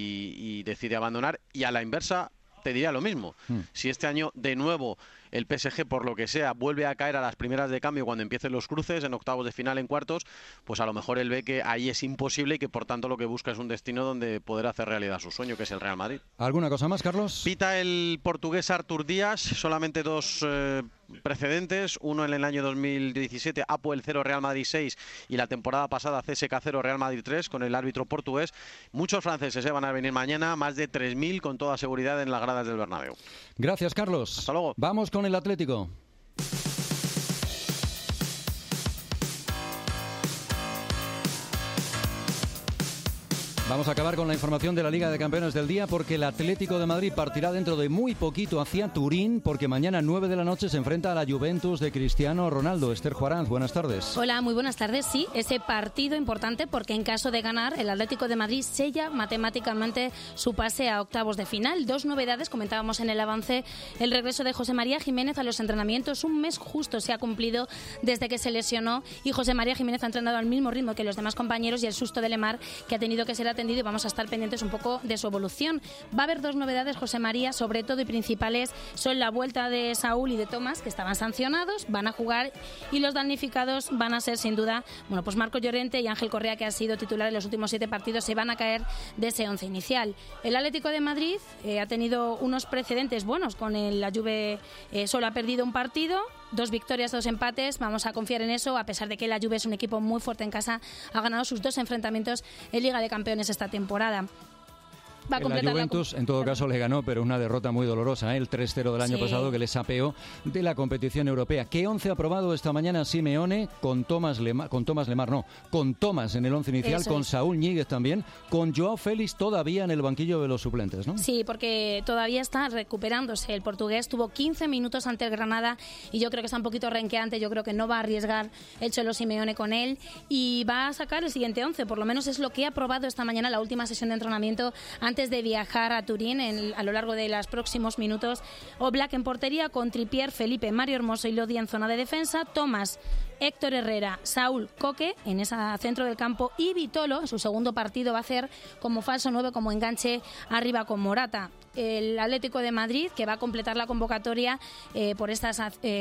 y decide abandonar, y a la inversa te diría lo mismo. Si este año de nuevo el PSG, por lo que sea, vuelve a caer a las primeras de cambio cuando empiecen los cruces, en octavos de final, en cuartos, pues a lo mejor él ve que ahí es imposible y que por tanto lo que busca es un destino donde poder hacer realidad su sueño, que es el Real Madrid. ¿Alguna cosa más, Carlos? Pita el portugués Artur Díaz, solamente dos precedentes, uno en el año 2017, Apoel 0, Real Madrid 6, y la temporada pasada CSKA 0, Real Madrid 3, con el árbitro portugués. Muchos franceses van a venir mañana, más de 3.000 con toda seguridad en las gradas del Bernabéu. Gracias, Carlos. Hasta luego. Vamos con el Atlético. Vamos a acabar con la información de la Liga de Campeones del día, porque el Atlético de Madrid partirá dentro de muy poquito hacia Turín, porque mañana 9 de la noche se enfrenta a la Juventus de Cristiano Ronaldo. Esther Juaranz, buenas tardes. Hola, muy buenas tardes. Sí, ese partido importante porque en caso de ganar, el Atlético de Madrid sella matemáticamente su pase a octavos de final. Dos novedades, comentábamos en el avance, el regreso de José María Jiménez a los entrenamientos. Un mes justo se ha cumplido desde que se lesionó y José María Jiménez ha entrenado al mismo ritmo que los demás compañeros, y el susto de Lemar, que ha tenido que ser atendido, y vamos a estar pendientes un poco de su evolución. Va a haber dos novedades, José María, sobre todo y principales, son la vuelta de Saúl y de Tomás, que estaban sancionados, van a jugar, y los damnificados van a ser sin duda, bueno, pues Marco Llorente y Ángel Correa, que ha sido titular en los últimos 7 partidos, se van a caer de ese 11 inicial. El Atlético de Madrid ha tenido unos precedentes buenos con la Juve, solo ha perdido un partido, 2 victorias, 2 empates, vamos a confiar en eso, a pesar de que la Juve es un equipo muy fuerte en casa, ha ganado sus 2 enfrentamientos en Liga de Campeones esta temporada. va a completar la Juventus, en todo caso, le ganó, pero una derrota muy dolorosa, el 3-0 del año pasado, que le sapeó de la competición europea. ¿Qué 11 ha probado esta mañana Simeone? Con Thomas en el 11 inicial, con Saúl Ñíguez también, con Joao Félix todavía en el banquillo de los suplentes, ¿no? Sí, porque todavía está recuperándose. El portugués tuvo 15 minutos ante el Granada y yo creo que está un poquito renqueante. Yo creo que no va a arriesgar el Cholo Simeone con él y va a sacar el siguiente 11. Por lo menos es lo que ha probado esta mañana, la última sesión de entrenamiento antes de viajar a Turín a lo largo de los próximos minutos. Oblak en portería con Trippier, Felipe, Mario Hermoso y Lodi en zona de defensa. Tomás, Héctor Herrera, Saúl, Coque en ese centro del campo y Vitolo en su segundo partido va a hacer como falso 9, como enganche arriba con Morata. El Atlético de Madrid, que va a completar la convocatoria por estas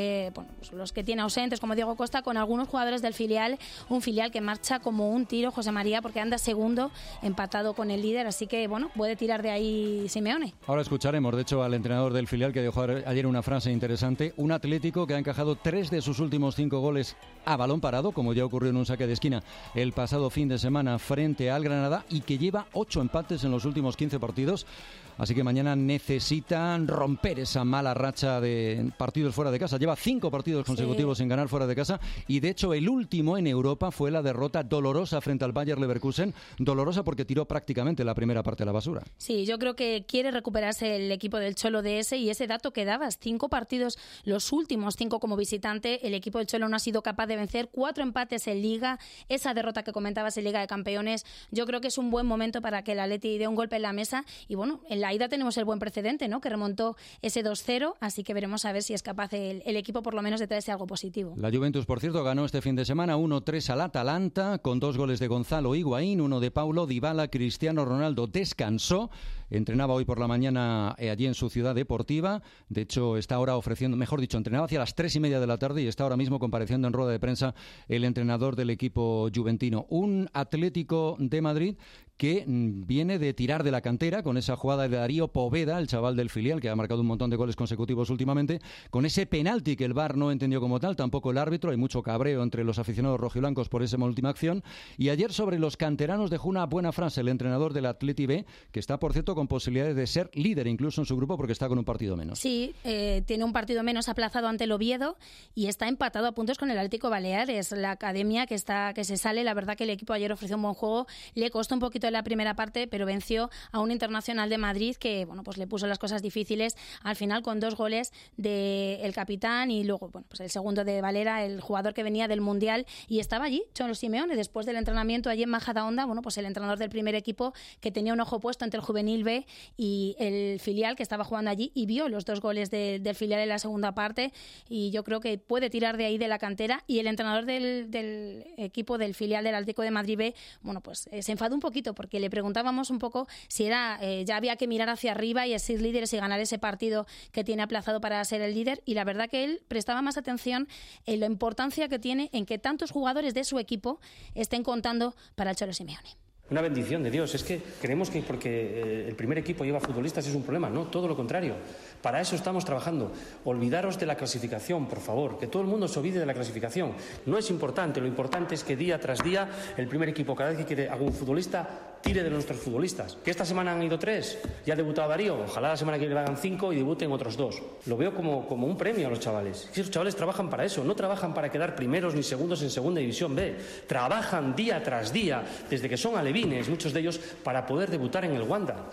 pues los que tiene ausentes, como Diego Costa, con algunos jugadores del filial, un filial que marcha como un tiro, José María, porque anda segundo, empatado con el líder, así que bueno, puede tirar de ahí Simeone. Ahora escucharemos, de hecho, al entrenador del filial, que dejó ayer una frase interesante: un Atlético que ha encajado 3 de sus últimos 5 goles a balón parado, como ya ocurrió en un saque de esquina el pasado fin de semana frente al Granada, y que lleva 8 empates en los últimos 15 partidos. Así que mañana necesitan romper esa mala racha de partidos fuera de casa. Lleva 5 partidos consecutivos sin ganar fuera de casa y de hecho el último en Europa fue la derrota dolorosa frente al Bayer Leverkusen. Dolorosa porque tiró prácticamente la primera parte a la basura. Sí, yo creo que quiere recuperarse el equipo del Cholo de ese, y ese dato que dabas, 5 partidos, los últimos 5 como visitante, el equipo del Cholo no ha sido capaz de vencer, 4 empates en Liga, esa derrota que comentabas en Liga de Campeones. Yo creo que es un buen momento para que el Atleti dé un golpe en la mesa y bueno, en la ida tenemos el buen precedente, ¿no?, que remontó ese 2-0, así que veremos a ver si es capaz el equipo por lo menos de traerse algo positivo. La Juventus, por cierto, ganó este fin de semana 1-3 al Atalanta con 2 goles de Gonzalo Higuaín, 1 de Paulo Dybala. Cristiano Ronaldo descansó, entrenaba hoy por la mañana allí en su ciudad deportiva, de hecho está ahora ofreciendo, mejor dicho, entrenaba hacia las 3:30 de la tarde y está ahora mismo compareciendo en rueda de prensa el entrenador del equipo juventino. Un Atlético de Madrid que viene de tirar de la cantera con esa jugada de Darío Poveda, el chaval del filial, que ha marcado un montón de goles consecutivos últimamente, con ese penalti que el VAR no entendió como tal, tampoco el árbitro. Hay mucho cabreo entre los aficionados rojiblancos por esa última acción. Y ayer sobre los canteranos dejó una buena frase el entrenador del Atleti B, que está, por cierto, con posibilidades de ser líder incluso en su grupo porque está con un partido menos. Sí, tiene un partido menos aplazado ante el Oviedo y está empatado a puntos con el Atlético Baleares. La academia que se sale, la verdad que el equipo ayer ofreció un buen juego, le costó un poquito en la primera parte, pero venció a un Internacional de Madrid que bueno, pues le puso las cosas difíciles al final con 2 goles del capitán y luego bueno, pues el segundo de Valera, el jugador que venía del Mundial, y estaba allí Cholo Simeone después del entrenamiento allí en Majadahonda. Bueno, pues el entrenador del primer equipo que tenía un ojo puesto entre el juvenil B y el filial que estaba jugando allí y vio los 2 goles del filial en la segunda parte, y yo creo que puede tirar de ahí de la cantera. Y el entrenador del equipo del filial del Atlético de Madrid B, bueno, pues se enfadó un poquito porque le preguntábamos un poco si era ya había que mirar hacia arriba y ser líderes y ganar ese partido que tiene aplazado para ser el líder, y la verdad que él prestaba más atención en la importancia que tiene en que tantos jugadores de su equipo estén contando para el Cholo Simeone. Una bendición de Dios. Es que creemos que porque el primer equipo lleva futbolistas es un problema. No, todo lo contrario. Para eso estamos trabajando. Olvidaros de la clasificación, por favor. Que todo el mundo se olvide de la clasificación. No es importante. Lo importante es que día tras día el primer equipo, cada vez que quiere algún futbolista, tire de nuestros futbolistas. Que esta semana han ido 3. Ya ha debutado Darío. Ojalá la semana que viene hagan 5 y debuten otros 2. Lo veo como un premio a los chavales. Es que los chavales trabajan para eso. No trabajan para quedar primeros ni segundos en Segunda División B. Trabajan día tras día, desde que son alevines, muchos de ellos, para poder debutar en el Wanda.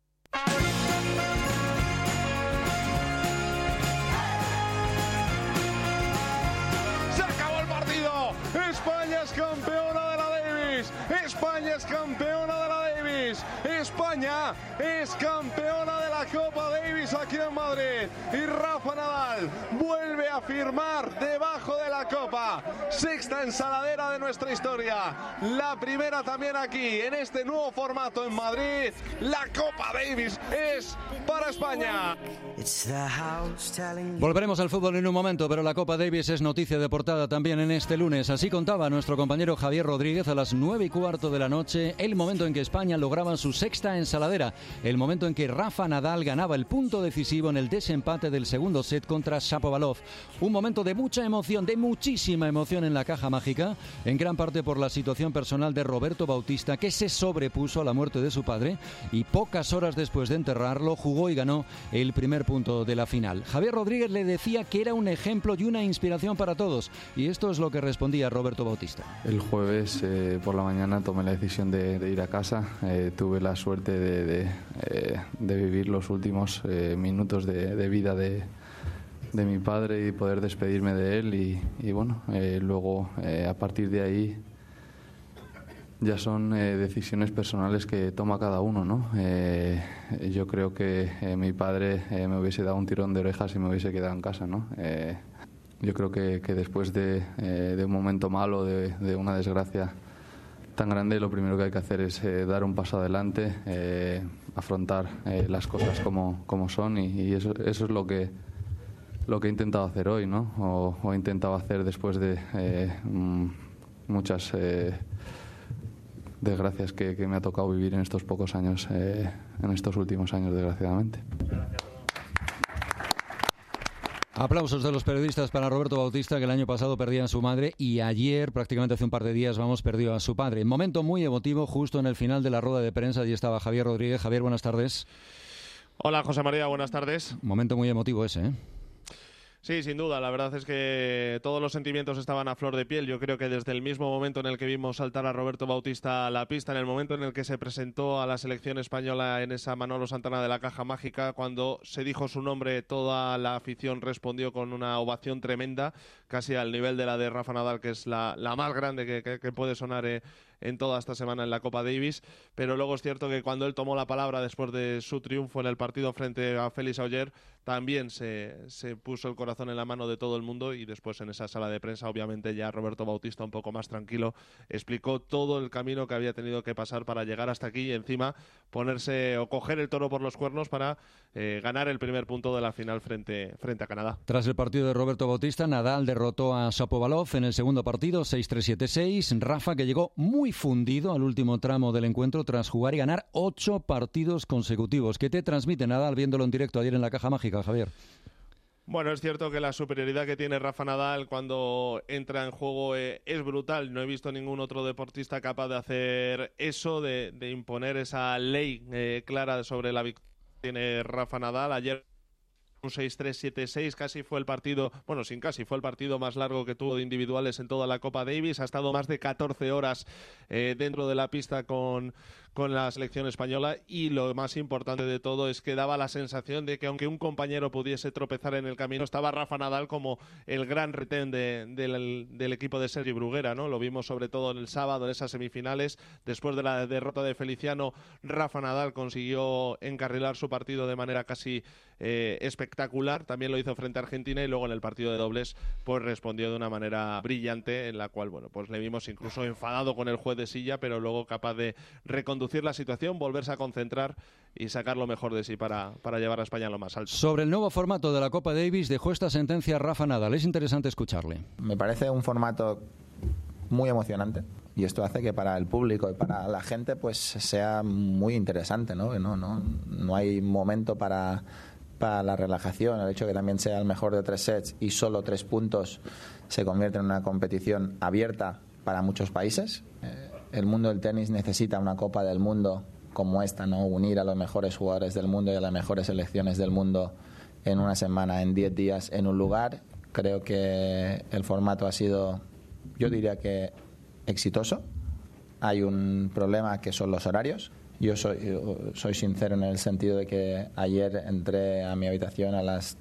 ¡Se acabó el partido! ¡España es campeona de la Davis! ¡España es campeona de la Davis! ¡España es campeona de la Copa Davis aquí en Madrid! Y Rafa Nadal vuelve a firmar debajo de la copa. 6ª ensaladera de nuestra historia. La primera también aquí, en este nuevo formato en Madrid. La Copa Davis es para España. Volveremos al fútbol en un momento, pero la Copa Davis es noticia de portada también en este lunes. Así contaba nuestro compañero Javier Rodríguez a las 9:15 de la noche, el momento en que España lograban su sexta ensaladera, el momento en que Rafa Nadal ganaba el punto decisivo en el desempate del segundo set contra Shapovalov. Un momento de mucha emoción, de muchísima emoción en la caja mágica, en gran parte por la situación personal de Roberto Bautista, que se sobrepuso a la muerte de su padre y pocas horas después de enterrarlo jugó y ganó el primer punto de la final. Javier Rodríguez le decía que era un ejemplo y una inspiración para todos, y esto es lo que respondía Roberto Bautista. El jueves por la mañana tomé la decisión de ir a casa. Tuve la suerte de vivir los últimos minutos de vida de mi padre y poder despedirme de él y bueno, luego a partir de ahí ya son decisiones personales que toma cada uno, ¿no? Yo creo que mi padre me hubiese dado un tirón de orejas y me hubiese quedado en casa, ¿no? Yo creo que después de un momento malo, de una desgracia tan grande, lo primero que hay que hacer es dar un paso adelante, afrontar las cosas como son y eso es lo que he intentado hacer hoy, ¿no? O he intentado hacer después de muchas desgracias que me ha tocado vivir en estos pocos años, en estos últimos años, desgraciadamente. Aplausos de los periodistas para Roberto Bautista, que el año pasado perdía a su madre y ayer, prácticamente hace un par de días, perdió a su padre. Momento muy emotivo justo en el final de la rueda de prensa. Allí estaba Javier Rodríguez. Javier, buenas tardes. Hola, José María, buenas tardes. Momento muy emotivo ese, ¿eh? Sí, sin duda. La verdad es que todos los sentimientos estaban a flor de piel. Yo creo que desde el mismo momento en el que vimos saltar a Roberto Bautista a la pista, en el momento en el que se presentó a la selección española en esa Manolo Santana de la caja mágica, cuando se dijo su nombre, toda la afición respondió con una ovación tremenda, casi al nivel de la de Rafa Nadal, que es la más grande que puede sonar en toda esta semana en la Copa Davis. Pero luego es cierto que cuando él tomó la palabra después de su triunfo en el partido frente a Félix Auger, también se puso el corazón en la mano de todo el mundo, y después en esa sala de prensa obviamente ya Roberto Bautista, un poco más tranquilo, explicó todo el camino que había tenido que pasar para llegar hasta aquí y encima ponerse o coger el toro por los cuernos para ganar el primer punto de la final frente a Canadá. Tras el partido de Roberto Bautista, Nadal derrotó a Shapovalov en el segundo partido 6-3, 7-6. Rafa, que llegó muy fundido al último tramo del encuentro tras jugar y ganar 8 partidos consecutivos. ¿Qué te transmite Nadal viéndolo en directo ayer en la caja mágica, Javier? Bueno, es cierto que la superioridad que tiene Rafa Nadal cuando entra en juego es brutal. No he visto ningún otro deportista capaz de hacer eso, de imponer esa ley clara sobre la victoria que tiene Rafa Nadal. Ayer un 6-3, 7-6, casi fue el partido, bueno, sin casi, fue el partido más largo que tuvo de individuales en toda la Copa Davis. Ha estado más de 14 horas dentro de la pista con la selección española, y lo más importante de todo es que daba la sensación de que aunque un compañero pudiese tropezar en el camino, estaba Rafa Nadal como el gran retén del equipo de Sergi Bruguera, ¿no? Lo vimos sobre todo en el sábado en esas semifinales. Después de la derrota de Feliciano, Rafa Nadal consiguió encarrilar su partido de manera casi espectacular. También lo hizo frente a Argentina, y luego en el partido de dobles pues respondió de una manera brillante, en la cual bueno, pues le vimos incluso enfadado con el juez de silla, pero luego capaz de reconducir la situación, volverse a concentrar y sacar lo mejor de sí para llevar a España a lo más alto. Sobre el nuevo formato de la Copa Davis dejó esta sentencia Rafa Nadal. Es interesante escucharle. Me parece un formato muy emocionante, y esto hace que para el público y para la gente pues sea muy interesante, ¿no? No hay momento para la relajación. El hecho de que también sea el mejor de 3 sets y solo 3 puntos se convierte en una competición abierta para muchos países. El mundo del tenis necesita una Copa del Mundo como esta, ¿no? Unir a los mejores jugadores del mundo y a las mejores selecciones del mundo en una semana, en 10 días, en un lugar. Creo que el formato ha sido, yo diría que exitoso. Hay un problema que son los horarios. Yo soy sincero en el sentido de que ayer entré a mi habitación a las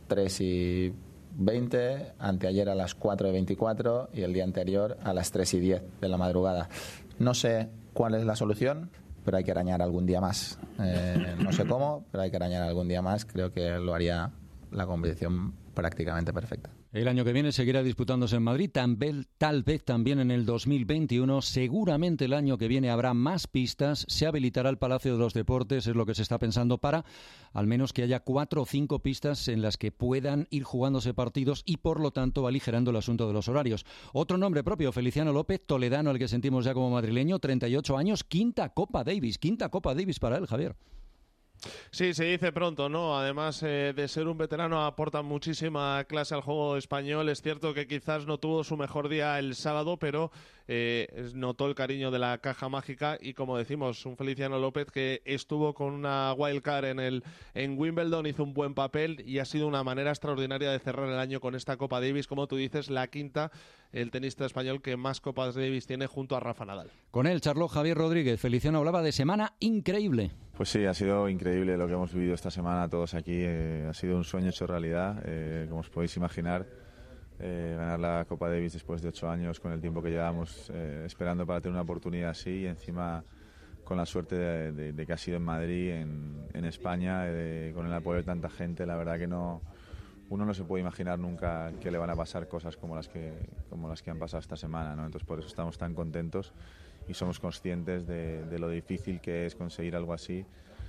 3:20, anteayer a las 4:24 y el día anterior a las 3:10 de la madrugada. No sé cuál es la solución, pero hay que arañar algún día más. No sé cómo, pero hay que arañar algún día más. Creo que lo haría la competición prácticamente perfecta. El año que viene seguirá disputándose en Madrid, tal vez también en el 2021. Seguramente el año que viene habrá más pistas. Se habilitará el Palacio de los Deportes, es lo que se está pensando, para al menos que haya 4 o 5 pistas en las que puedan ir jugándose partidos y, por lo tanto, va aligerando el asunto de los horarios. Otro nombre propio, Feliciano López, toledano, al que sentimos ya como madrileño, 38 años, quinta Copa Davis para él, Javier. Sí, se dice pronto, ¿no? Además de ser un veterano, aporta muchísima clase al juego español. Es cierto que quizás no tuvo su mejor día el sábado, pero notó el cariño de la caja mágica y, como decimos, un Feliciano López que estuvo con una wildcard en Wimbledon, hizo un buen papel y ha sido una manera extraordinaria de cerrar el año con esta Copa Davis, como tú dices, la quinta, el tenista español que más Copas Davis tiene junto a Rafa Nadal. Con él charló Javier Rodríguez. Feliciano hablaba de semana increíble. Pues sí, ha sido increíble lo que hemos vivido esta semana todos aquí. Ha sido un sueño hecho realidad, como os podéis imaginar. Ganar la Copa Davis después de 8 años, con el tiempo que llevamos esperando para tener una oportunidad así, y encima con la suerte de que ha sido en Madrid, en España, con el apoyo de tanta gente. La verdad que uno no se puede imaginar nunca que le van a pasar cosas como las que han pasado esta semana, ¿no? Entonces por eso estamos tan contentos y somos conscientes de lo difícil que es conseguir algo así.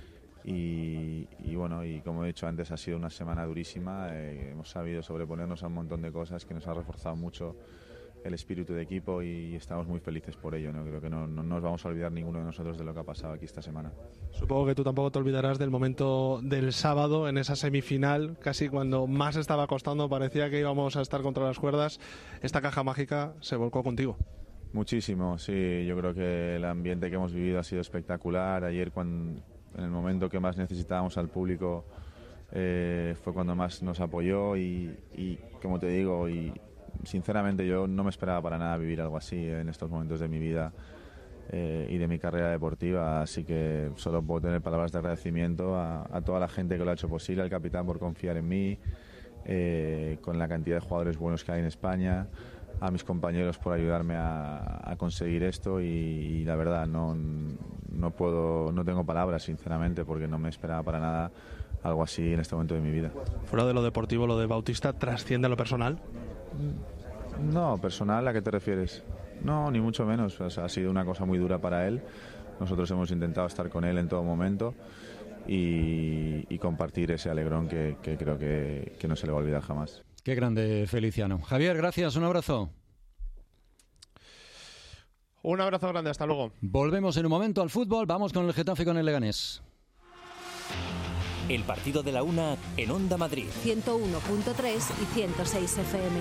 Y bueno, y como he dicho antes, ha sido una semana durísima. Hemos sabido sobreponernos a un montón de cosas que nos ha reforzado mucho el espíritu de equipo y estamos muy felices por ello, ¿no? Creo que no nos vamos a olvidar ninguno de nosotros de lo que ha pasado aquí esta semana. Supongo que tú tampoco te olvidarás del momento del sábado en esa semifinal, casi cuando más estaba costando, parecía que íbamos a estar contra las cuerdas. Esta caja mágica se volcó contigo. Muchísimo, sí. Yo creo que el ambiente que hemos vivido ha sido espectacular. Ayer, en el momento que más necesitábamos al público, fue cuando más nos apoyó y como te digo, y sinceramente yo no me esperaba para nada vivir algo así en estos momentos de mi vida y de mi carrera deportiva, así que solo puedo tener palabras de agradecimiento a toda la gente que lo ha hecho posible, al capitán por confiar en mí, con la cantidad de jugadores buenos que hay en España, a mis compañeros por ayudarme a conseguir esto y la verdad no tengo palabras, sinceramente, porque no me esperaba para nada algo así en este momento de mi vida. Fuera de lo deportivo, lo de Bautista trasciende a lo personal. No, personal, ¿a qué te refieres? No, ni mucho menos. O sea, ha sido una cosa muy dura para él. Nosotros hemos intentado estar con él en todo momento y compartir ese alegrón que creo que no se le va a olvidar jamás. Qué grande, Feliciano. Javier, gracias, un abrazo. Un abrazo grande, hasta luego. Volvemos en un momento al fútbol, vamos con el Getafe y con el Leganés. El partido de la una en Onda Madrid. 101.3 y 106 FM.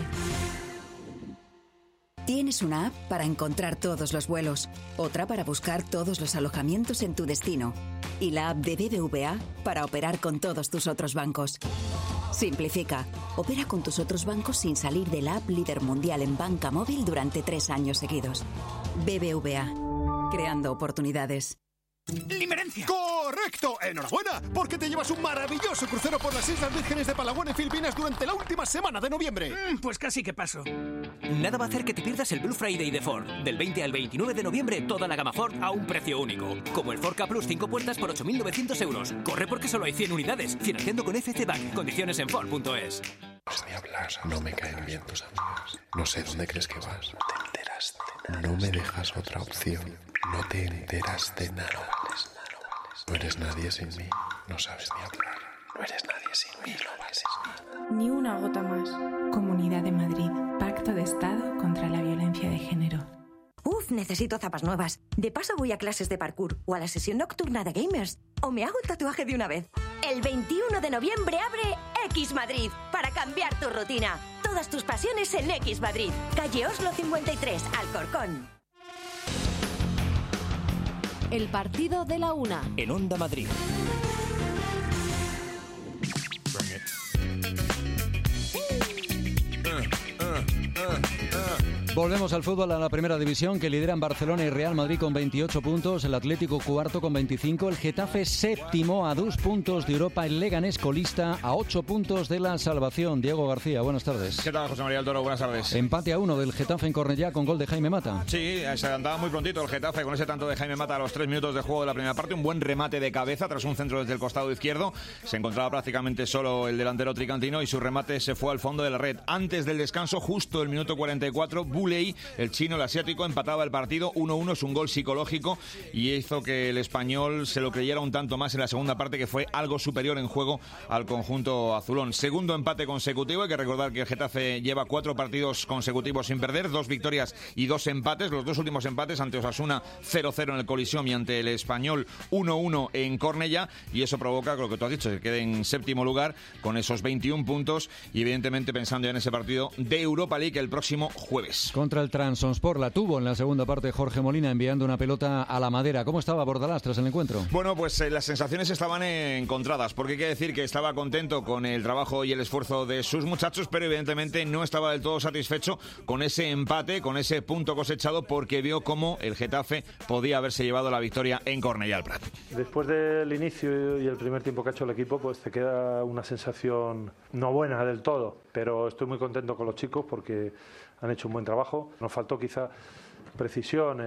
Tienes una app para encontrar todos los vuelos, otra para buscar todos los alojamientos en tu destino y la app de BBVA para operar con todos tus otros bancos. Simplifica. Opera con tus otros bancos sin salir de la app líder mundial en banca móvil durante 3 años seguidos. BBVA. Creando oportunidades. ¡Limerencia! ¡Correcto! ¡Enhorabuena! Porque te llevas un maravilloso crucero por las Islas Vírgenes de Palawan en Filipinas durante la última semana de noviembre. Pues casi que paso. Nada va a hacer que te pierdas el Blue Friday de Ford. Del 20 al 29 de noviembre, toda la gama Ford a un precio único. Como el Ford Ka Plus 5 puertas por 8.900 euros. Corre porque solo hay 100 unidades. Financiando con FC Bank. Condiciones en Ford.es. Vas a hablar, no me caen bien tus amigos. No sé dónde crees que vas. No te enteras de nada. No me dejas otra opción. No te enteras de nada. No eres nadie sin mí. No sabes ni hablar. No eres nadie sin mí. Lo vales. Ni una gota más. Comunidad de Madrid. Pacto de Estado contra la violencia de género. Uf, necesito zapas nuevas. De paso voy a clases de parkour o a la sesión nocturna de gamers. O me hago un tatuaje de una vez. El 21 de noviembre abre X Madrid para cambiar tu rutina. Todas tus pasiones en X Madrid. Calle Oslo 53, Alcorcón. El partido de la una. En Onda Madrid. Volvemos al fútbol, a la primera división, que lideran Barcelona y Real Madrid con 28 puntos, el Atlético cuarto con 25, el Getafe séptimo a 2 puntos de Europa, el Leganés colista a 8 puntos de la salvación. Diego García, buenas tardes. ¿Qué tal, José María del Toro? Buenas tardes. Empate a 1 del Getafe en Cornellá con gol de Jaime Mata. Sí, se adelantaba muy prontito el Getafe con ese tanto de Jaime Mata a los 3 minutos de juego de la primera parte, un buen remate de cabeza tras un centro desde el costado izquierdo. Se encontraba prácticamente solo el delantero tricantino y su remate se fue al fondo de la red. Antes del descanso, justo el minuto 44, Buley, el chino, el asiático, empataba el partido 1-1. Es un gol psicológico y hizo que el español se lo creyera un tanto más en la segunda parte, que fue algo superior en juego al conjunto azulón. Segundo empate consecutivo. Hay que recordar que el Getafe lleva 4 partidos consecutivos sin perder, 2 victorias y 2 empates. Los 2 últimos empates ante Osasuna 0-0 en el Coliseum y ante el Español 1-1 en Cornellá, y eso provoca lo que tú has dicho, que quede en séptimo lugar con esos 21 puntos y evidentemente pensando ya en ese partido de Europa League el próximo jueves. Contra el Trabzonspor la tuvo en la segunda parte Jorge Molina enviando una pelota a la madera. ¿Cómo estaba Bordalás tras el encuentro? Bueno, pues las sensaciones estaban encontradas, porque hay que decir que estaba contento con el trabajo y el esfuerzo de sus muchachos, pero evidentemente no estaba del todo satisfecho con ese empate, con ese punto cosechado, porque vio cómo el Getafe podía haberse llevado la victoria en Cornellá al Prat. Después del inicio y el primer tiempo que ha hecho el equipo, pues te queda una sensación no buena del todo, pero estoy muy contento con los chicos porque han hecho un buen trabajo. Nos faltó quizá precisión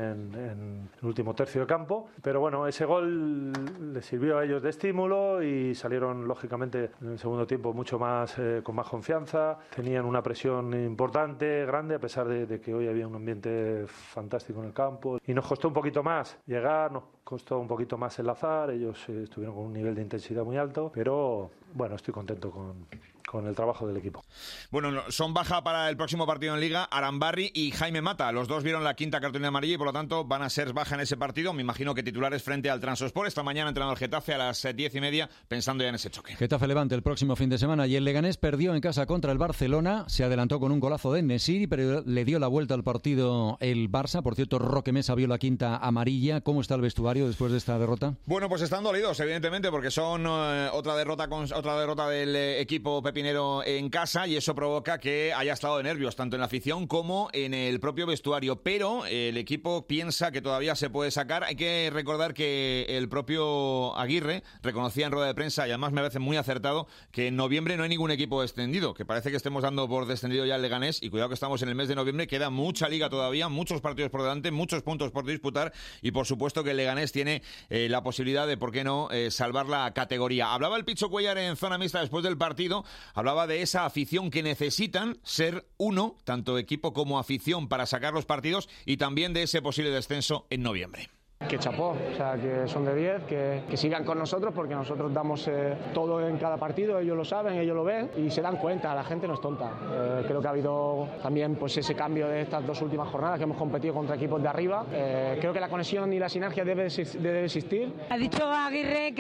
en el último tercio de campo, pero bueno, ese gol les sirvió a ellos de estímulo y salieron lógicamente en el segundo tiempo mucho más con más confianza. Tenían una presión importante, grande, a pesar de que hoy había un ambiente fantástico en el campo, y nos costó un poquito más llegar, nos costó un poquito más enlazar. Ellos estuvieron con un nivel de intensidad muy alto, pero bueno, estoy contento con el trabajo del equipo. Bueno, son baja para el próximo partido en Liga Arambarri y Jaime Mata. Los dos vieron la quinta cartulina amarilla y por lo tanto van a ser baja en ese partido. Me imagino que titulares frente al Trabzonspor. Esta mañana entrenando el Getafe a las 10:30 pensando ya en ese choque. Getafe Levante el próximo fin de semana, y el Leganés perdió en casa contra el Barcelona. Se adelantó con un golazo de Nesiri, pero le dio la vuelta al partido el Barça. Por cierto, Roque Mesa vio la quinta amarilla. ¿Cómo está el vestuario después de esta derrota? Bueno, pues están dolidos, evidentemente, porque son otra derrota del equipo pepinero en casa, y eso provoca que haya estado de nervios tanto en la afición como en el propio vestuario, pero el equipo piensa que todavía se puede sacar. Hay que recordar que el propio Aguirre reconocía en rueda de prensa, y además me parece muy acertado, que en noviembre no hay ningún equipo descendido, que parece que estemos dando por descendido ya el Leganés, y cuidado que estamos en el mes de noviembre, queda mucha liga todavía, muchos partidos por delante, muchos puntos por disputar, y por supuesto que el Leganés tiene la posibilidad de, ¿por qué no?, salvar la categoría. Hablaba el Picho Cuéllar en zona mixta después del partido, hablaba de esa afición que necesitan ser uno, tanto equipo como afición, para sacar los partidos, y también de ese posible descenso en noviembre. Que chapó, o sea, que son de 10, que sigan con nosotros, porque nosotros damos todo en cada partido, ellos lo saben, ellos lo ven y se dan cuenta, la gente no es tonta. Creo que ha habido también pues ese cambio de estas 2 últimas jornadas que hemos competido contra equipos de arriba. Creo que la conexión y la sinergia debe existir. Ha dicho Aguirre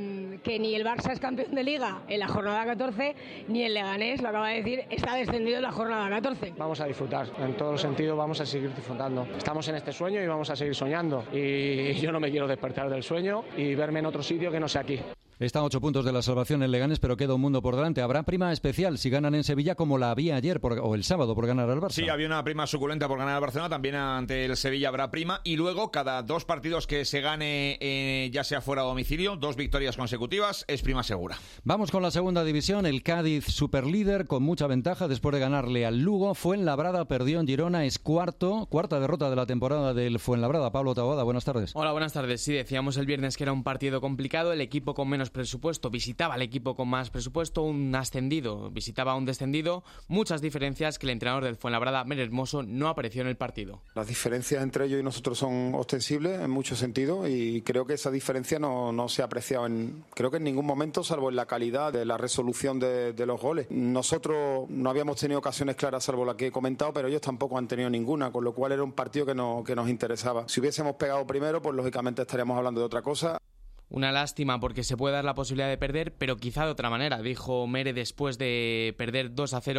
que ni el Barça es campeón de Liga en la jornada 14, ni el Leganés, lo acaba de decir, está descendido en la jornada 14. Vamos a disfrutar, en todos los sentidos vamos a seguir disfrutando. Estamos en este sueño y vamos a seguir soñando. Y yo no me quiero despertar del sueño y verme en otro sitio que no sea aquí. Está a 8 puntos de la salvación en Leganés, pero queda un mundo por delante. Habrá prima especial si ganan en Sevilla, como la había ayer o el sábado por ganar al Barça. Sí, había una prima suculenta por ganar al Barcelona, también ante el Sevilla habrá prima, y luego cada 2 partidos que se gane, ya sea fuera a domicilio, 2 victorias consecutivas, es prima segura. Vamos con la segunda división. El Cádiz, superlíder, con mucha ventaja después de ganarle al Lugo. Fuenlabrada perdió en Girona, es cuarta derrota de la temporada del Fuenlabrada. Pablo Taboada, buenas tardes. Hola, buenas tardes. Sí, decíamos el viernes que era un partido complicado, el equipo con menos presupuesto visitaba al equipo con más presupuesto, un ascendido visitaba a un descendido, muchas diferencias que el entrenador del Fuenlabrada, Mer Hermoso, no apareció en el partido. Las diferencias entre ellos y nosotros son ostensibles en muchos sentidos, y creo que esa diferencia no se ha apreciado en ningún momento, salvo en la calidad de la resolución de los goles. Nosotros no habíamos tenido ocasiones claras, salvo la que he comentado, pero ellos tampoco han tenido ninguna, con lo cual era un partido que nos interesaba. Si hubiésemos pegado primero, pues lógicamente estaríamos hablando de otra cosa. Una lástima porque se puede dar la posibilidad de perder, pero quizá de otra manera, dijo Mere después de perder 2-0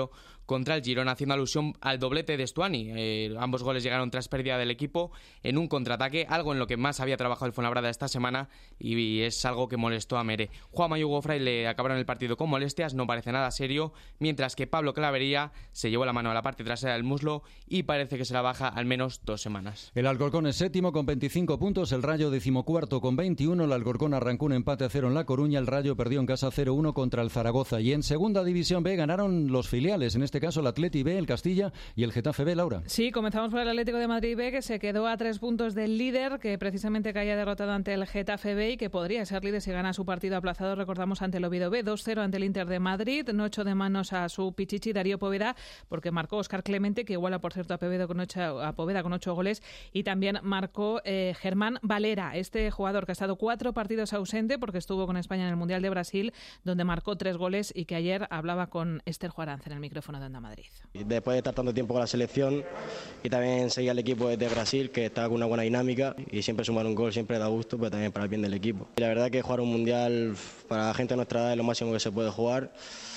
contra el Girona, haciendo alusión al doblete de Stuani. Ambos goles llegaron tras pérdida del equipo en un contraataque, algo en lo que más había trabajado el Fuenlabrada esta semana y es algo que molestó a Meré. Juanma y Hugo Fraile acabaron el partido con molestias, no parece nada serio, mientras que Pablo Clavería se llevó la mano a la parte trasera del muslo y parece que se la baja al menos 2 semanas. El Alcorcón es séptimo con 25 puntos, el Rayo decimocuarto con 21, el Alcorcón arrancó un empate a 0 en La Coruña, el Rayo perdió en casa 0-1 contra el Zaragoza y en Segunda División B ganaron los filiales, en este caso el Atleti B, el Castilla y el Getafe B. Laura. Sí, comenzamos por el Atlético de Madrid B, que se quedó a 3 puntos del líder, que precisamente caía derrotado ante el Getafe B y que podría ser líder si gana su partido aplazado, recordamos, ante el Oviedo B, 2-0 ante el Inter de Madrid, no echó de manos a su pichichi Darío Poveda, porque marcó Óscar Clemente, que iguala por cierto a Poveda con 8 goles, y también marcó Germán Valera, este jugador que ha estado 4 partidos ausente porque estuvo con España en el Mundial de Brasil, donde marcó 3 goles y que ayer hablaba con Esther Juaranz en el micrófono de Onda Madrid. Después de estar tanto tiempo con la selección y también seguir al equipo de Brasil, que está con una buena dinámica, y siempre sumar un gol siempre da gusto, pero también para el bien del equipo. Y la verdad que jugar un Mundial para la gente de nuestra edad es lo máximo que se puede jugar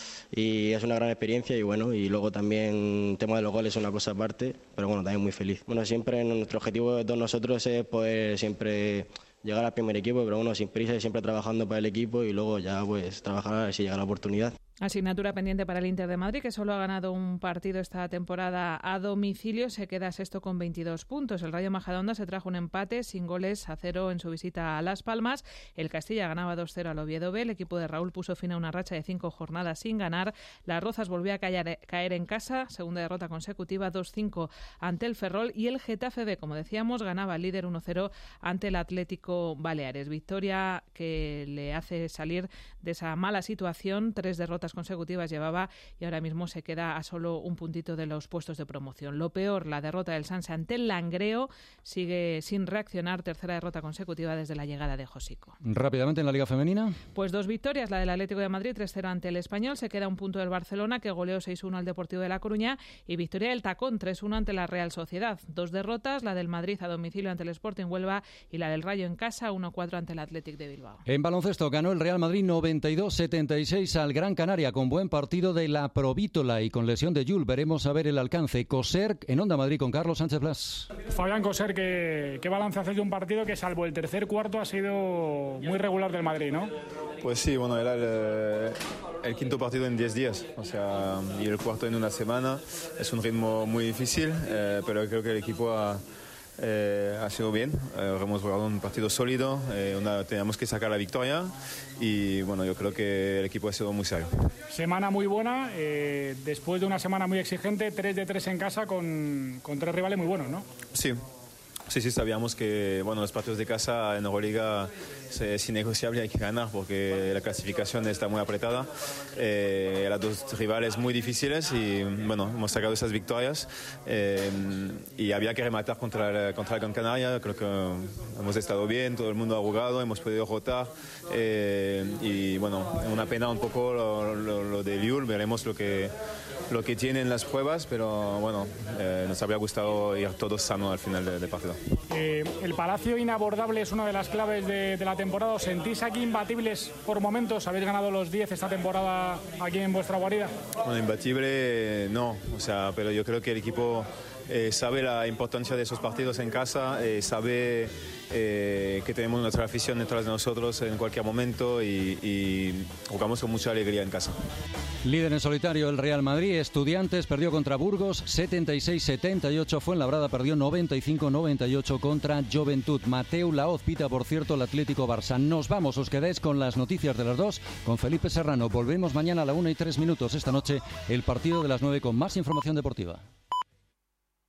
y es una gran experiencia, y bueno, y luego también el tema de los goles es una cosa aparte, pero bueno, también muy feliz. Bueno, siempre nuestro objetivo de todos nosotros es poder siempre llegar al primer equipo, pero bueno, sin prisa y siempre trabajando para el equipo y luego ya pues trabajar a ver si llega la oportunidad. Asignatura pendiente para el Inter de Madrid, que solo ha ganado un partido esta temporada a domicilio, se queda sexto con 22 puntos. El Rayo Majadahonda se trajo un empate sin goles a 0 en su visita a Las Palmas. El Castilla ganaba 2-0 al Oviedo B. El equipo de Raúl puso fin a una racha de 5 jornadas sin ganar. Las Rozas volvió a caer en casa, segunda derrota consecutiva, 2-5 ante el Ferrol. Y el Getafe B, como decíamos, ganaba al líder 1-0 ante el Atlético Baleares. Victoria que le hace salir de esa mala situación. 3 derrotas consecutivas llevaba y ahora mismo se queda a solo un puntito de los puestos de promoción. Lo peor, la derrota del Sanse ante el Langreo, sigue sin reaccionar, tercera derrota consecutiva desde la llegada de Josico. Rápidamente en la Liga Femenina. Pues 2 victorias, la del Atlético de Madrid 3-0 ante el Español, se queda un punto del Barcelona que goleó 6-1 al Deportivo de La Coruña, y victoria del Tacón 3-1 ante la Real Sociedad. 2 derrotas, la del Madrid a domicilio ante el Sporting Huelva y la del Rayo en casa 1-4 ante el Athletic de Bilbao. En baloncesto ganó el Real Madrid 92-76 al Gran Canaria con buen partido de la Provítola y con lesión de Yul. Veremos a ver el alcance. Coser en Onda Madrid con Carlos Sánchez Blas. Fabián Coser, ¿qué balance haces de un partido que salvo el tercer cuarto ha sido muy regular del Madrid, ¿no? Pues sí, bueno, era el quinto partido en 10 días, o sea, y el cuarto en una semana. Es un ritmo muy difícil, pero creo que el equipo ha sido bien. Hemos jugado un partido sólido, teníamos que sacar la victoria y bueno, yo creo que el equipo ha sido muy serio. Semana muy buena, después de una semana muy exigente, 3 de 3 en casa con 3 rivales muy buenos, ¿no? Sí, sabíamos que bueno, los partidos de casa en Euroliga es innegociable, hay que ganar porque la clasificación está muy apretada. Eran 2 rivales muy difíciles y bueno, hemos sacado esas victorias y había que rematar contra el Gran Canaria. Creo que hemos estado bien, todo el mundo ha jugado, hemos podido rotar y bueno, una pena un poco lo de Liul, veremos lo que tienen las pruebas, pero bueno, nos habría gustado ir todos sanos al final del partido. El Palacio inabordable es una de las claves de la temporada. ¿Os sentís aquí imbatibles por momentos? ¿Habéis ganado los 10 esta temporada aquí en vuestra guarida? Bueno, imbatible no, o sea, pero yo creo que el equipo sabe la importancia de esos partidos en casa, sabe que tenemos nuestra afición detrás de nosotros en cualquier momento y jugamos con mucha alegría en casa. Líder en solitario el Real Madrid. Estudiantes perdió contra Burgos 76-78. Fuenlabrada perdió 95-98 contra Joventut. Mateu Laoz pita, por cierto, el Atlético Barça. Nos vamos, os quedáis con las noticias de las 2 con Felipe Serrano. Volvemos mañana a la 1:03. Esta noche el partido de las 9 con más información deportiva.